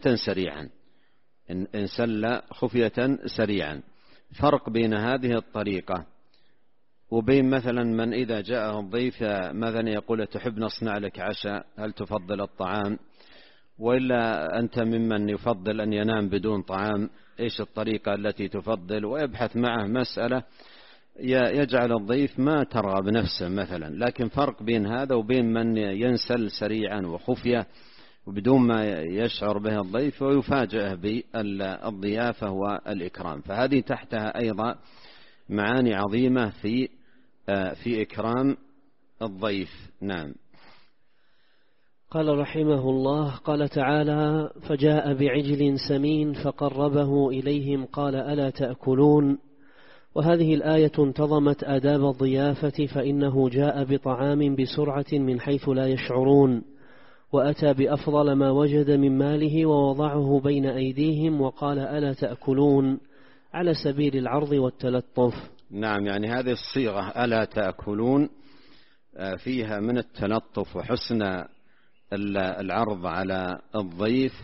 خفية سريعا. فرق بين هذه الطريقة وبين مثلا من إذا جاءه الضيف مثلا يقول تحب نصنع لك عشاء، هل تفضل الطعام، وإلا أنت ممن يفضل أن ينام بدون طعام، إيش الطريقة التي تفضل، ويبحث معه مسألة يجعل الضيف ما ترغب نفسه مثلا. لكن فرق بين هذا وبين من ينسل سريعا وخفية وبدون ما يشعر به الضيف ويفاجئه بالضيافة والإكرام، فهذه تحتها أيضا معاني عظيمة في إكرام الضيف. نعم. قال رحمه الله: قال تعالى: فجاء بعجل سمين فقربه إليهم قال ألا تأكلون. وهذه الآية انتظمت آداب الضيافة، فإنه جاء بطعام بسرعة من حيث لا يشعرون، وأتى بأفضل ما وجد من ماله ووضعه بين أيديهم وقال ألا تأكلون على سبيل العرض والتلطف. نعم، يعني هذه الصيغة ألا تأكلون فيها من التلطف وحسن العرض على الضيف،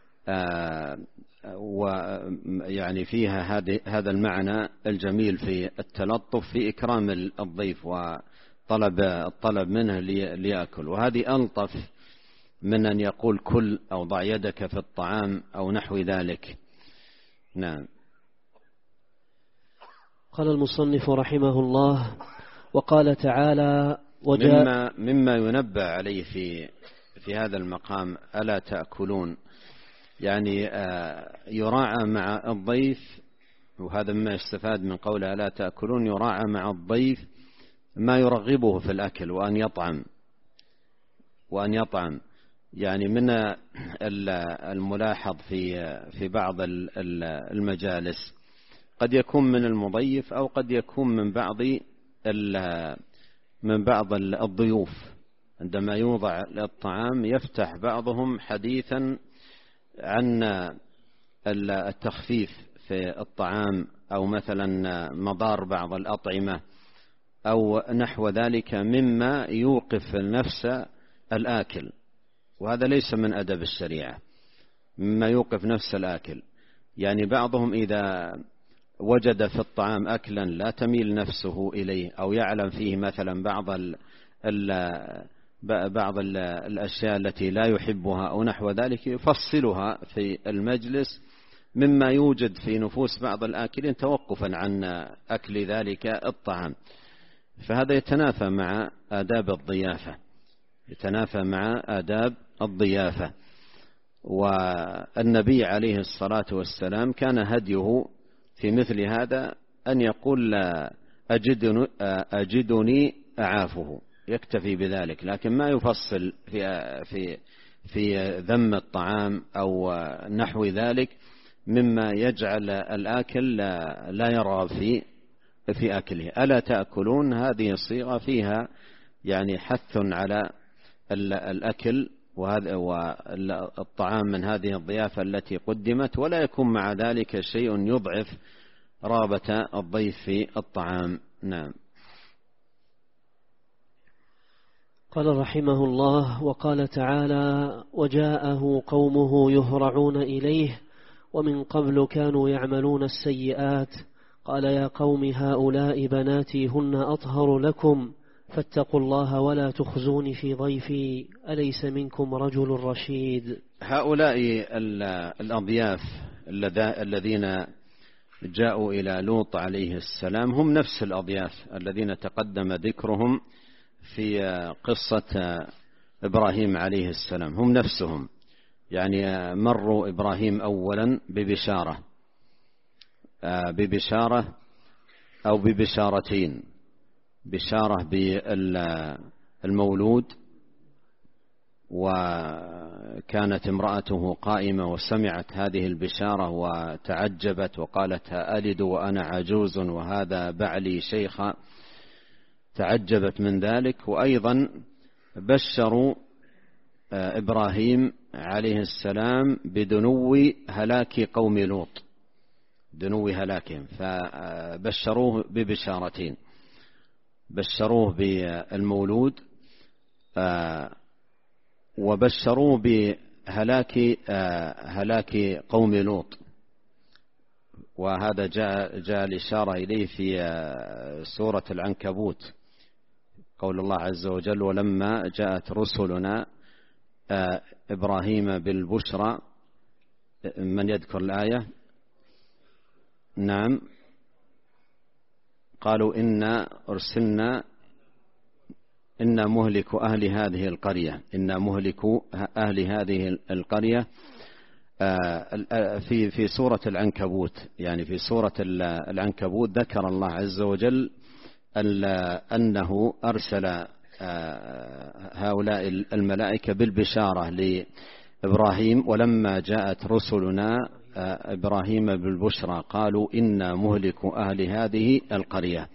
ويعني فيها هذا المعنى الجميل في التلطف في إكرام الضيف الطلب منه ليأكل، وهذه ألطف من أن يقول كل أو ضع يدك في الطعام أو نحو ذلك. نعم. قال المصنف رحمه الله: وقال تعالى: مما ينبه عليه في هذا المقام ألا تأكلون، يعني يراعى مع الضيف، وهذا مما يستفاد من قوله ألا تأكلون، يراعى مع الضيف ما يرغبه في الأكل وأن يطعم. يعني من الملاحظ في بعض المجالس قد يكون من المضيف أو قد يكون من بعض الضيوف عندما يوضع الطعام يفتح بعضهم حديثا عن التخفيف في الطعام، أو مثلا مضار بعض الأطعمة أو نحو ذلك مما يوقف نفس الآكل، وهذا ليس من أدب الشريعة، مما يوقف نفس الآكل. يعني بعضهم إذا وجد في الطعام أكلا لا تميل نفسه إليه، أو يعلم فيه مثلا بعض الأشياء التي لا يحبها أو نحو ذلك، يفصلها في المجلس مما يوجد في نفوس بعض الآكلين توقفا عن أكل ذلك الطعام. فهذا يتنافى مع آداب الضيافة، يتنافى مع آداب الضيافة. والنبي عليه الصلاة والسلام كان هديه في مثل هذا أن يقول لا أجدني أعافه، يكتفي بذلك، لكن ما يفصل في ذم الطعام أو نحو ذلك مما يجعل الآكل لا يرغب في أكله. ألا تأكلون؟ هذه الصيغة فيها يعني حث على الأكل والطعام من هذه الضيافة التي قدمت، ولا يكون مع ذلك شيء يضعف رغبة الضيف في الطعام. نعم. قال رحمه الله: وقال تعالى: وجاءه قومه يهرعون إليه ومن قبل كانوا يعملون السيئات قال يا قوم هؤلاء بناتي هن أطهر لكم فاتقوا الله ولا تخزوني في ضيفي أليس منكم رجل رشيد. هؤلاء الأضياف الذين جاءوا إلى لوط عليه السلام هم نفس الأضياف الذين تقدم ذكرهم في قصة إبراهيم عليه السلام، هم نفسهم. يعني مروا إبراهيم أولا ببشارة أو ببشارتين: بشارة بالمولود، وكانت امرأته قائمة وسمعت هذه البشارة وتعجبت وقالت ألد وأنا عجوز وهذا بعلي شيخا، تعجبت من ذلك. وأيضا بشروا إبراهيم عليه السلام بدنو هلاك قوم لوط، دنو هلاكهم، فبشروه ببشارتين: بشروه بالمولود وبشروه بهلاك قوم لوط. وهذا جاء الإشارة إليه في سورة العنكبوت، قول الله عز وجل: ولما جاءت رسلنا إبراهيم بالبشرى. من يذكر الآية؟ نعم. قالوا إنا أرسلنا إنا مهلك أهل هذه القرية، إنا مهلك أهل هذه القرية. في سورة العنكبوت، يعني في سورة العنكبوت ذكر الله عز وجل أنه أرسل هؤلاء الملائكة بالبشارة لإبراهيم: ولما جاءت رسلنا إبراهيم بالبشرى قالوا إنا مهلك أهل هذه القرية.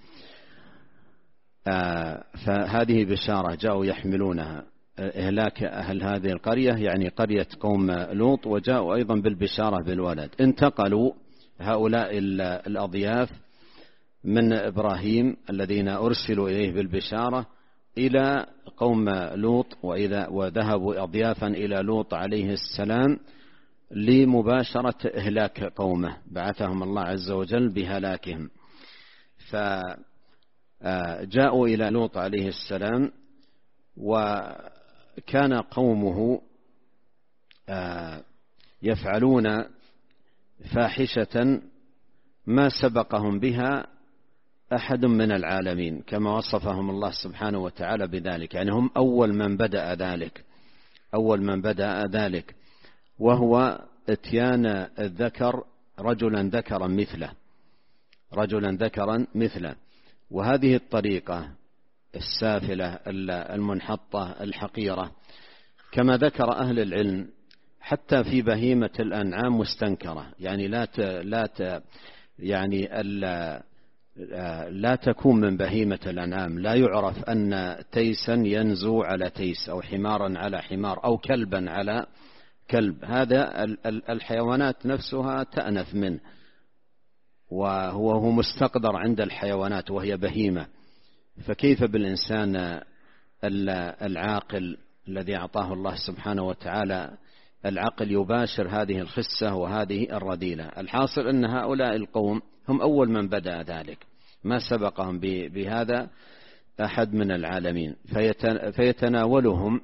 فهذه بشارة جاءوا يحملونها، إهلاك أهل هذه القرية يعني قرية قوم لوط، وجاءوا أيضا بالبشارة بالولد. انتقلوا هؤلاء الأضياف من إبراهيم الذين أرسلوا إليه بالبشارة إلى قوم لوط، وذهبوا أضيافا إلى لوط عليه السلام لمباشرة إهلاك قومه، بعثهم الله عز وجل بهلاكهم. فجاءوا إلى لوط عليه السلام، وكان قومه يفعلون فاحشة ما سبقهم بها أحد من العالمين، كما وصفهم الله سبحانه وتعالى بذلك. يعني هم أول من بدأ ذلك، وهو اتيان الذكر رجلا ذكرا مثله. وهذه الطريقة السافلة المنحطة الحقيرة، كما ذكر أهل العلم، حتى في بهيمة الأنعام مستنكرة. يعني لا تكون من بهيمة الأنعام، لا يعرف أن تيسا ينزو على تيس أو حمارا على حمار أو كلبا على كلب. هذا الحيوانات نفسها تأنف منه، وهو مستقدر عند الحيوانات وهي بهيمة، فكيف بالإنسان العاقل الذي أعطاه الله سبحانه وتعالى العقل يباشر هذه الخسة وهذه الرذيلة؟ الحاصل أن هؤلاء القوم هم أول من بدأ ذلك، ما سبقهم بهذا أحد من العالمين، فيتناولهم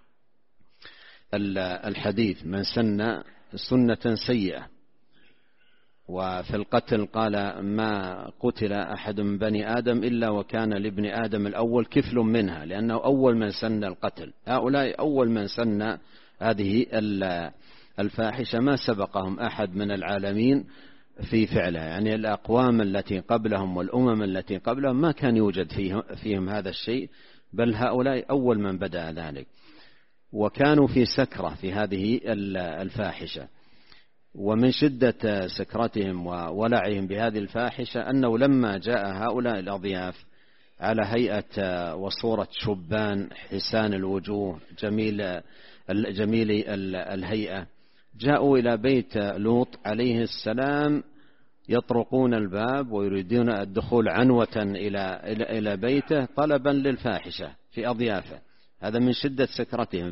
الحديث من سن سنة سيئة. وفي القتل قال ما قتل أحد من بني آدم إلا وكان لابن آدم الأول كفل منها، لأنه أول من سن القتل. هؤلاء أول من سن هذه الفاحشة، ما سبقهم أحد من العالمين في فعلها. يعني الأقوام التي قبلهم والأمم التي قبلهم ما كان يوجد فيهم هذا الشيء، بل هؤلاء أول من بدأ ذلك، وكانوا في سكرة في هذه الفاحشة. ومن شدة سكرتهم وولعهم بهذه الفاحشة أنه لما جاء هؤلاء الأضياف على هيئة وصورة شبان حسان الوجوه جميل الهيئة، جاءوا إلى بيت لوط عليه السلام يطرقون الباب ويريدون الدخول عنوة إلى بيته طلبا للفاحشة في أضيافه. هذا من شدة سكرتهم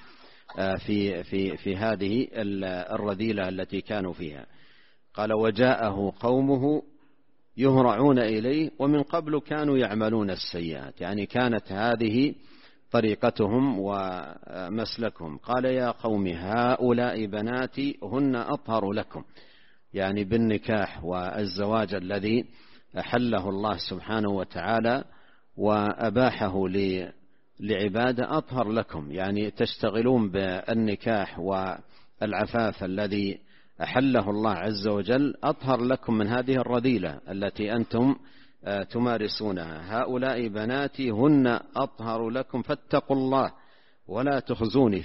في هذه الرذيلة التي كانوا فيها. قال وجاءه قومه يهرعون إليه ومن قبل كانوا يعملون السيئات، يعني كانت هذه طريقتهم ومسلكهم. قال يا قوم هؤلاء بناتي هن أطهر لكم، يعني بالنكاح والزواج الذي أحله الله سبحانه وتعالى وأباحه لعبادة أطهر لكم، يعني تشتغلون بالنكاح والعفاف الذي أحله الله عز وجل أطهر لكم من هذه الرذيلة التي أنتم تمارسونها. هؤلاء بناتي هن أطهر لكم فاتقوا الله ولا تخزوني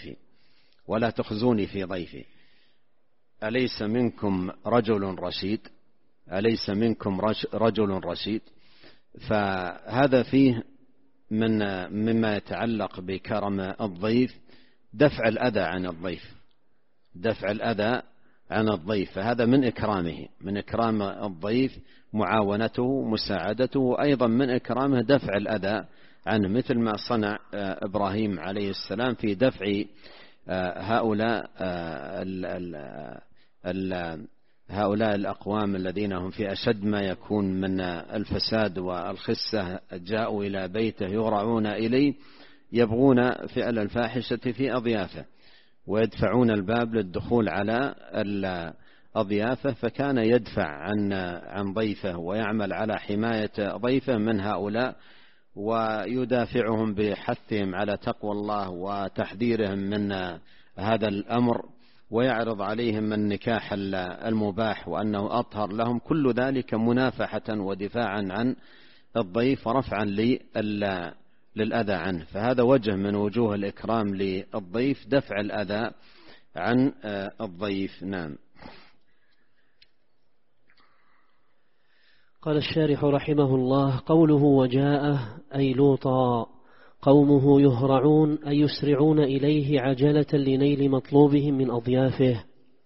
في ضيفي أليس منكم رجل رشيد؟ فهذا فيه مما يتعلق بكرم الضيف دفع الأذى عن الضيف، فهذا من إكرام الضيف معاونته مساعدته، وأيضا من إكرامه دفع الأذى عنه، مثل ما صنع إبراهيم عليه السلام في دفع هؤلاء الأقوام الذين هم في أشد ما يكون من الفساد والخسة. جاءوا إلى بيته يهرعون إليه يبغون فعل الفاحشة في أضيافه ويدفعون الباب للدخول على أضيافه، فكان يدفع عن ضيفه ويعمل على حماية ضيفه من هؤلاء ويدافعهم بحثهم على تقوى الله وتحذيرهم من هذا الأمر، ويعرض عليهم النكاح المباح وأنه أطهر لهم. كل ذلك منافحة ودفاعا عن الضيف ورفعا للأذى عنه، فهذا وجه من وجوه الإكرام للضيف، دفع الأذى عن الضيف. نعم. قال الشارح رحمه الله قوله وجاءه أي لوطا قومه يهرعون أي يسرعون إليه عجلة لنيل مطلوبهم من أضيافه.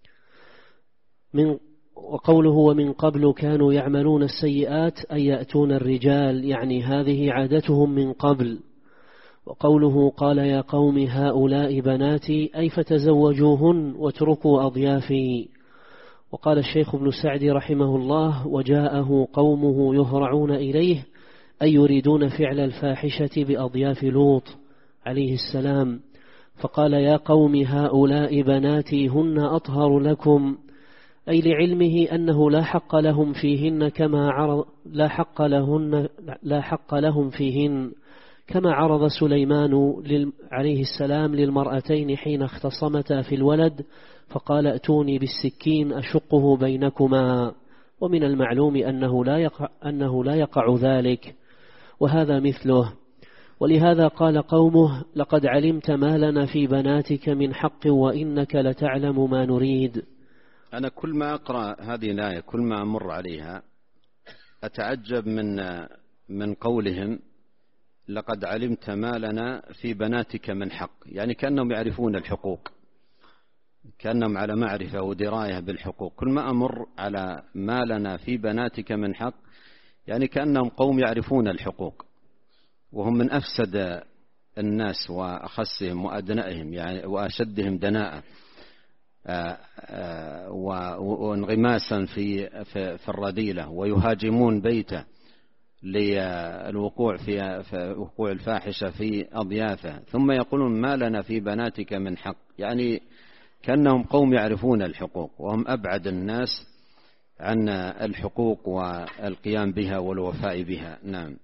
وقوله ومن قبل كانوا يعملون السيئات أي يأتون الرجال، يعني هذه عادتهم من قبل. وقوله قال يا قوم هؤلاء بناتي أي فتزوجوهن واتركوا أضيافي. وقال الشيخ ابن سعد رحمه الله وجاءه قومه يهرعون إليه أي يريدون فعل الفاحشة بأضياف لوط عليه السلام، فقال يا قوم هؤلاء بناتي هن أطهر لكم، أي لعلمه أنه لا حق لهم فيهن كما عرض سليمان عليه السلام للمرأتين حين اختصمتا في الولد فقال ائتوني بالسكين أشقه بينكما، ومن المعلوم أنه لا يقع ذلك، وهذا مثله. ولهذا قال قومه لقد علمت ما لنا في بناتك من حق وإنك لتعلم ما نريد. أنا كل ما أقرأ هذه الآية كل ما أمر عليها أتعجب من قولهم لقد علمت ما لنا في بناتك من حق، يعني كأنهم يعرفون الحقوق، كأنهم على معرفة ودراية بالحقوق. كل ما أمر على ما لنا في بناتك من حق يعني كأنهم قوم يعرفون الحقوق، وهم من أفسد الناس وأخسهم وأدنائهم يعني وأشدهم دناءة وانغماسا في الرذيلة، ويهاجمون بيته للوقوع في وقوع الفاحشة في أضيافه، ثم يقولون ما لنا في بناتك من حق، يعني كأنهم قوم يعرفون الحقوق وهم أبعد الناس عن الحقوق والقيام بها والوفاء بها. نعم.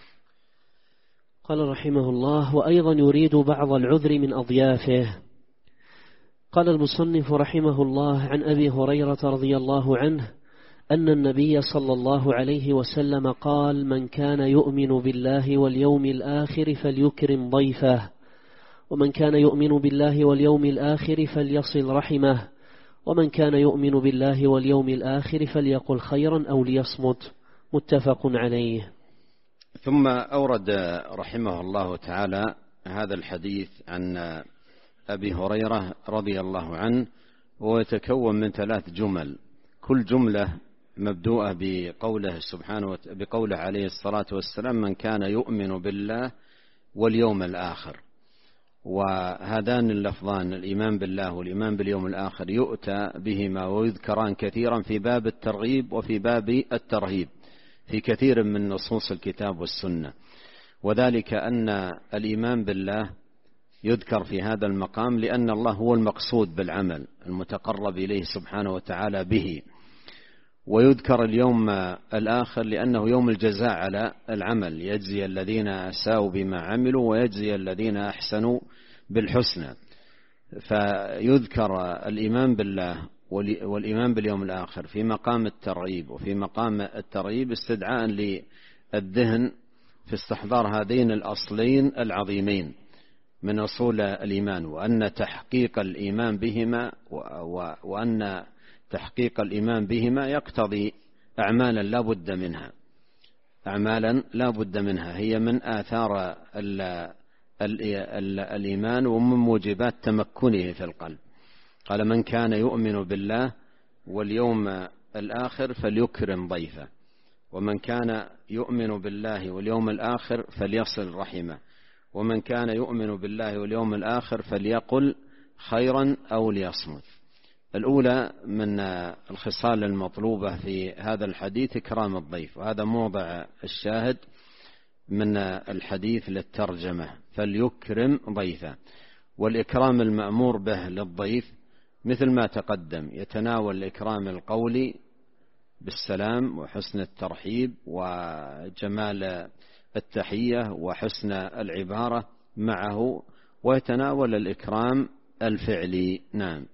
قال رحمه الله: وأيضا يريد بعض العذر من أضيافه. قال المصنف رحمه الله: عن أبي هريرة رضي الله عنه أن النبي صلى الله عليه وسلم قال: من كان يؤمن بالله واليوم الآخر فليكرم ضيفه، ومن كان يؤمن بالله واليوم الآخر فليصل رحمه، ومن كان يؤمن بالله واليوم الآخر فليقل خيرا أو ليصمت. متفق عليه. ثم أورد رحمه الله تعالى هذا الحديث عن أبي هريرة رضي الله عنه، ويتكون من 3 جمل، كل جملة مبدوءة بقوله عليه الصلاة والسلام: من كان يؤمن بالله واليوم الآخر. وهذان اللفظان الإيمان بالله والإيمان باليوم الآخر يؤتى بهما ويذكران كثيرا في باب الترغيب وفي باب الترهيب في كثير من نصوص الكتاب والسنة، وذلك أن الإيمان بالله يذكر في هذا المقام لأن الله هو المقصود بالعمل المتقرب إليه سبحانه وتعالى به، ويذكر اليوم الآخر لأنه يوم الجزاء على العمل، يجزي الذين أساءوا بما عملوا ويجزي الذين أحسنوا بالحسنى. فيذكر الإيمان بالله والإيمان باليوم الآخر في مقام الترغيب وفي مقام الترهيب استدعاء للذهن في استحضار هذين الأصلين العظيمين من أصول الإيمان، وأن تحقيق الإيمان بهما وأن تحقيق الإيمان بهما يقتضي أعمالا لا بد منها هي من آثار الإيمان ومن موجبات تمكنه في القلب. قال: من كان يؤمن بالله واليوم الآخر فليكرم ضيفه، ومن كان يؤمن بالله واليوم الآخر فليصل رحمه، ومن كان يؤمن بالله واليوم الآخر فليقل خيرا أو ليصمت. الأولى من الخصال المطلوبة في هذا الحديث إكرام الضيف، وهذا موضع الشاهد من الحديث للترجمة: فليكرم ضيفه. والإكرام المأمور به للضيف مثل ما تقدم يتناول الإكرام القولي بالسلام وحسن الترحيب وجمال التحية وحسن العبارة معه، ويتناول الإكرام الفعلي. نعم.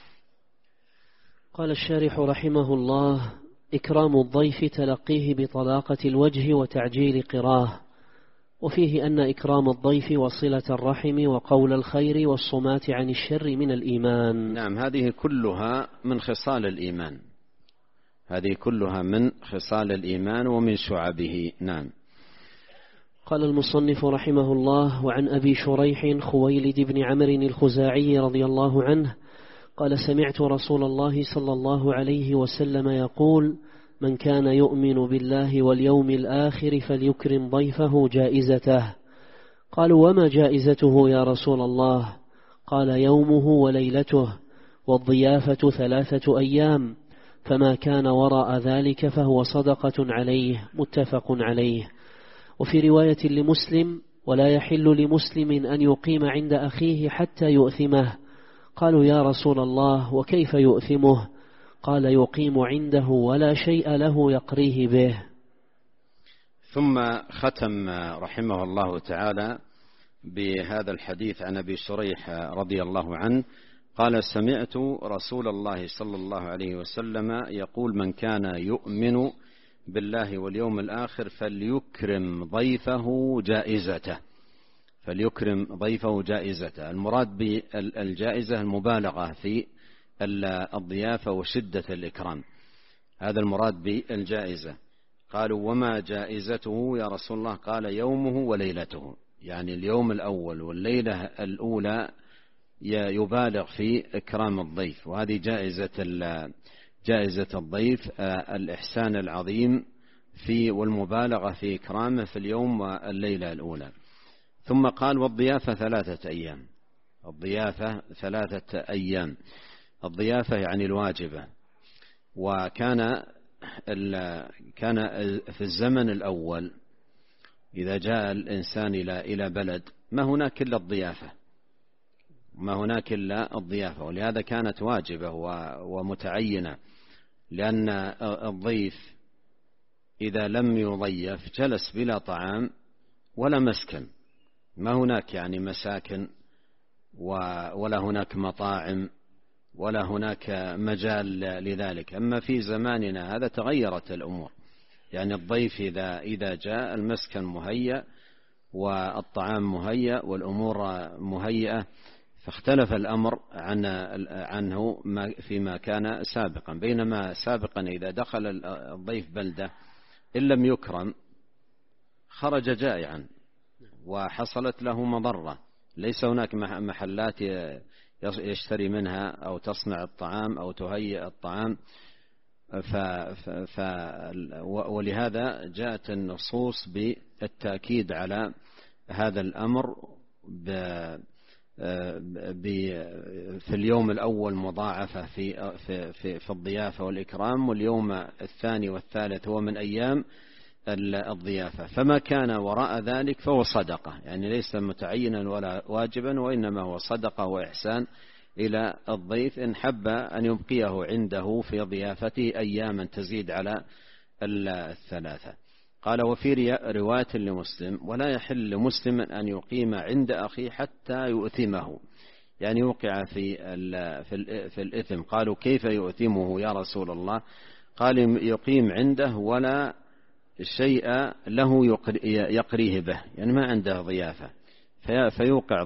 قال الشارح رحمه الله: إكرام الضيف تلقيه بطلاقة الوجه وتعجيل قراه، وفيه أن إكرام الضيف وصلة الرحم وقول الخير والصمات عن الشر من الإيمان. نعم، هذه كلها من خصال الإيمان، هذه كلها من خصال الإيمان ومن شعبه. نعم. قال المصنف رحمه الله: وعن أبي شريح خويلد بن عمرو الخزاعي رضي الله عنه قال: سمعت رسول الله صلى الله عليه وسلم يقول: من كان يؤمن بالله واليوم الآخر فليكرم ضيفه جائزته. قالوا: وما جائزته يا رسول الله؟ قال: يومه وليلته، والضيافة 3 أيام، فما كان وراء ذلك فهو صدقة عليه. متفق عليه. وفي رواية لمسلم: ولا يحل لمسلم أن يقيم عند أخيه حتى يؤثمه. قالوا: يا رسول الله وكيف يؤثمه؟ قال: يقيم عنده ولا شيء له يقريه به. ثم ختم رحمه الله تعالى بهذا الحديث عن أبي شريح رضي الله عنه قال: سمعت رسول الله صلى الله عليه وسلم يقول: من كان يؤمن بالله واليوم الآخر فليكرم ضيفه جائزته. فليكرم ضيفه جائزته، المراد بالجائزة المبالغة في الضيافة وشدة الإكرام، هذا المراد بالجائزة. قالوا وما جائزته يا رسول الله؟ قال يومه وليلته، يعني اليوم الأول والليلة الأولى يبالغ في إكرام الضيف، وهذه جائزة الضيف الإحسان العظيم والمبالغة في إكرامه في اليوم والليلة الأولى. ثم قال والضيافة 3 أيام. الضيافة 3 أيام، الضيافة يعني الواجبة. وكان في الزمن الأول إذا جاء الإنسان إلى بلد ما هناك إلا الضيافة، ولهذا كانت واجبة ومتعينة، لأن الضيف إذا لم يضيف جلس بلا طعام ولا مسكن، ما هناك يعني مساكن ولا هناك مطاعم ولا هناك مجال لذلك. أما في زماننا هذا تغيرت الأمور، يعني الضيف إذا جاء المسكن مهيأ والطعام مهيأ والأمور مهيئة، فاختلف الأمر عنه فيما كان سابقا. بينما سابقا إذا دخل الضيف بلدة إن لم يكرم خرج جائعا وحصلت له مضرة، ليس هناك محلات يشتري منها أو تصنع الطعام أو تهيئ الطعام. ولهذا جاءت النصوص بالتأكيد على هذا الأمر في اليوم الأول مضاعفة في الضيافة والإكرام، واليوم الثاني والثالث هو من أيام الضيافة. فما كان وراء ذلك فهو صدقة، يعني ليس متعينا ولا واجبا، وإنما هو صدقة وإحسان إلى الضيف إن حب أن يبقيه عنده في ضيافته أياما تزيد على 3. قال وفي رواية لمسلم ولا يحل لمسلم أن يقيم عند أخيه حتى يؤثمه، يعني يوقع في الإثم. قالوا كيف يؤثمه يا رسول الله؟ قال يقيم عنده ولا شيء له يقريه به، يعني ما عنده ضيافة، فيوقع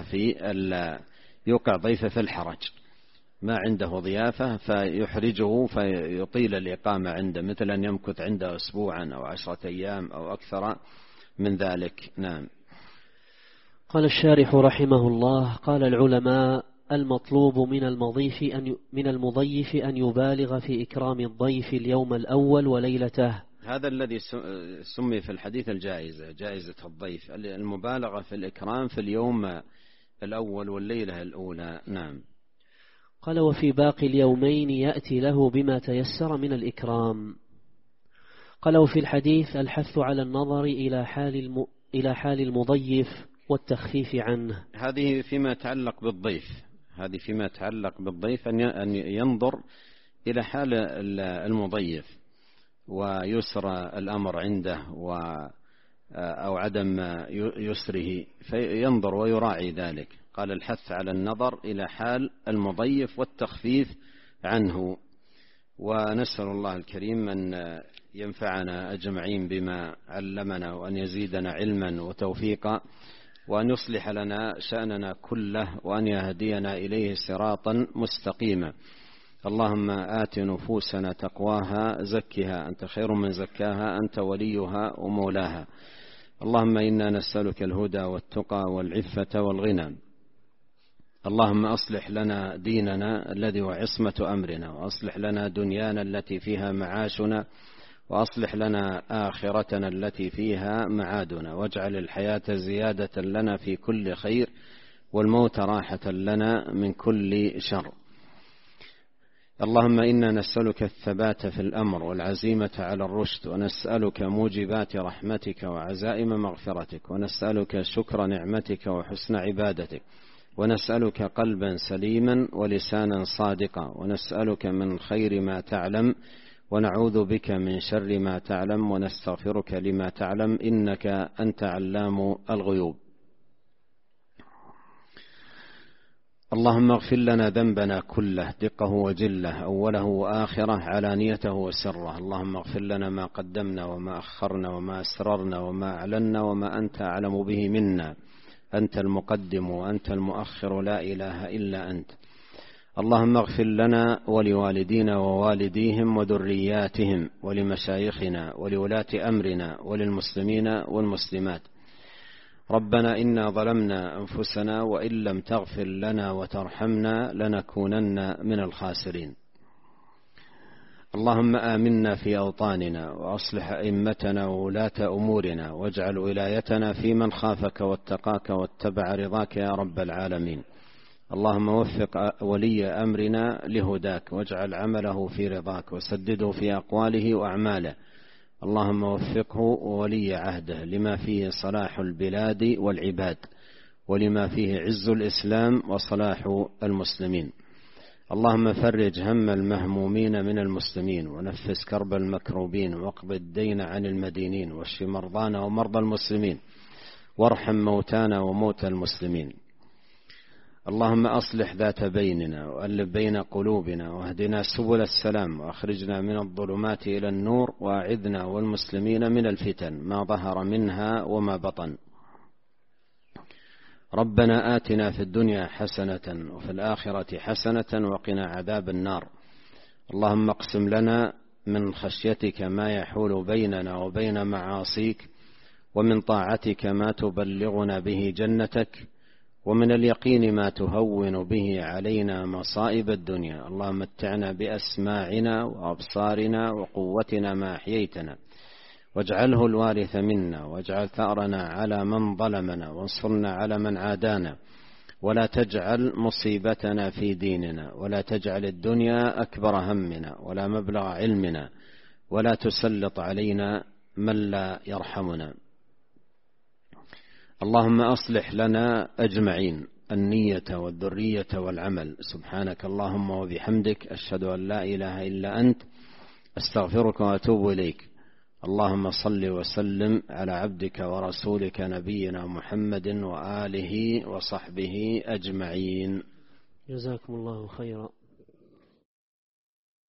ضيفه في الحرج، ما عنده ضيافة فيحرجه فيطيل الإقامة عنده، مثل أن يمكث عنده أسبوعا أو 10 أيام أو أكثر من ذلك. نعم. قال الشارح رحمه الله: قال العلماء: المطلوب من المضيف أن يبالغ في إكرام الضيف اليوم الأول وليلته. هذا الذي سمي في الحديث جائزة الضيف، المبالغة في الإكرام في اليوم الأول والليلة الأولى. نعم. قال وفي باقي اليومين يأتي له بما تيسر من الإكرام. قال وفي الحديث الحث على النظر إلى حال المضيف والتخفيف عنه. هذه فيما يتعلق بالضيف أن ينظر إلى حال المضيف ويسر الأمر عنده أو عدم يسره، فينظر ويراعي ذلك. قال الحث على النظر إلى حال المضيف والتخفيف عنه. ونسأل الله الكريم أن ينفعنا أجمعين بما علمنا، وأن يزيدنا علما وتوفيقا، وأن يصلح لنا شأننا كله، وأن يهدينا إليه صراطا مستقيما. اللهم آت نفوسنا تقواها زكها أنت خير من زكاها أنت وليها ومولاها. اللهم إنا نسألك الهدى والتقى والعفة والغنى. اللهم أصلح لنا ديننا الذي هو عصمة أمرنا، وأصلح لنا دنيانا التي فيها معاشنا، وأصلح لنا آخرتنا التي فيها معادنا، واجعل الحياة زيادة لنا في كل خير، والموت راحة لنا من كل شر. اللهم إنا نسألك الثبات في الأمر والعزيمة على الرشد، ونسألك موجبات رحمتك وعزائم مغفرتك، ونسألك شكر نعمتك وحسن عبادتك، ونسألك قلبا سليما ولسانا صادقا، ونسألك من خير ما تعلم، ونعوذ بك من شر ما تعلم، ونستغفرك لما تعلم، إنك أنت علام الغيوب. اللهم اغفر لنا ذنبنا كله دقه وجله، أوله وآخره، علانيته وسره. اللهم اغفر لنا ما قدمنا وما أخرنا وما أسررنا وما أعلنا وما أنت أعلم به منا. أنت المقدم وأنت المؤخر، لا إله إلا أنت. اللهم اغفر لنا ولوالدينا ووالديهم وذرياتهم ولمشايخنا ولولاة أمرنا وللمسلمين والمسلمات. ربنا إنا ظلمنا أنفسنا وإن لم تغفر لنا وترحمنا لنكونن من الخاسرين. اللهم آمنا في أوطاننا وأصلح أئمتنا وولاة أمورنا واجعل ولايتنا في من خافك واتقاك واتبع رضاك يا رب العالمين. اللهم وفق ولي أمرنا لهداك واجعل عمله في رضاك وسدده في أقواله وأعماله. اللهم وفقه وولي عهده لما فيه صلاح البلاد والعباد ولما فيه عز الإسلام وصلاح المسلمين. اللهم فرج هم المهمومين من المسلمين ونفس كرب المكروبين واقض الدين عن المدينين واشف مرضانا ومرضى المسلمين وارحم موتانا وموتى المسلمين. اللهم أصلح ذات بيننا وألف بين قلوبنا واهدنا سبل السلام وأخرجنا من الظلمات إلى النور وأعذنا والمسلمين من الفتن ما ظهر منها وما بطن. ربنا آتنا في الدنيا حسنة وفي الآخرة حسنة وقنا عذاب النار. اللهم اقسم لنا من خشيتك ما يحول بيننا وبين معاصيك ومن طاعتك ما تبلغنا به جنتك ومن اليقين ما تهون به علينا مصائب الدنيا. اللهم متعنا بأسماعنا وأبصارنا وقوتنا ما أحييتنا واجعله الوارث منا واجعل ثأرنا على من ظلمنا وانصرنا على من عادانا ولا تجعل مصيبتنا في ديننا ولا تجعل الدنيا أكبر همنا ولا مبلغ علمنا ولا تسلط علينا من لا يرحمنا. اللهم أصلح لنا أجمعين النية والذرية والعمل. سبحانك اللهم وبحمدك أشهد أن لا إله إلا أنت أستغفرك وأتوب إليك. اللهم صل وسلم على عبدك ورسولك نبينا محمد وآله وصحبه أجمعين. جزاكم الله خيرا.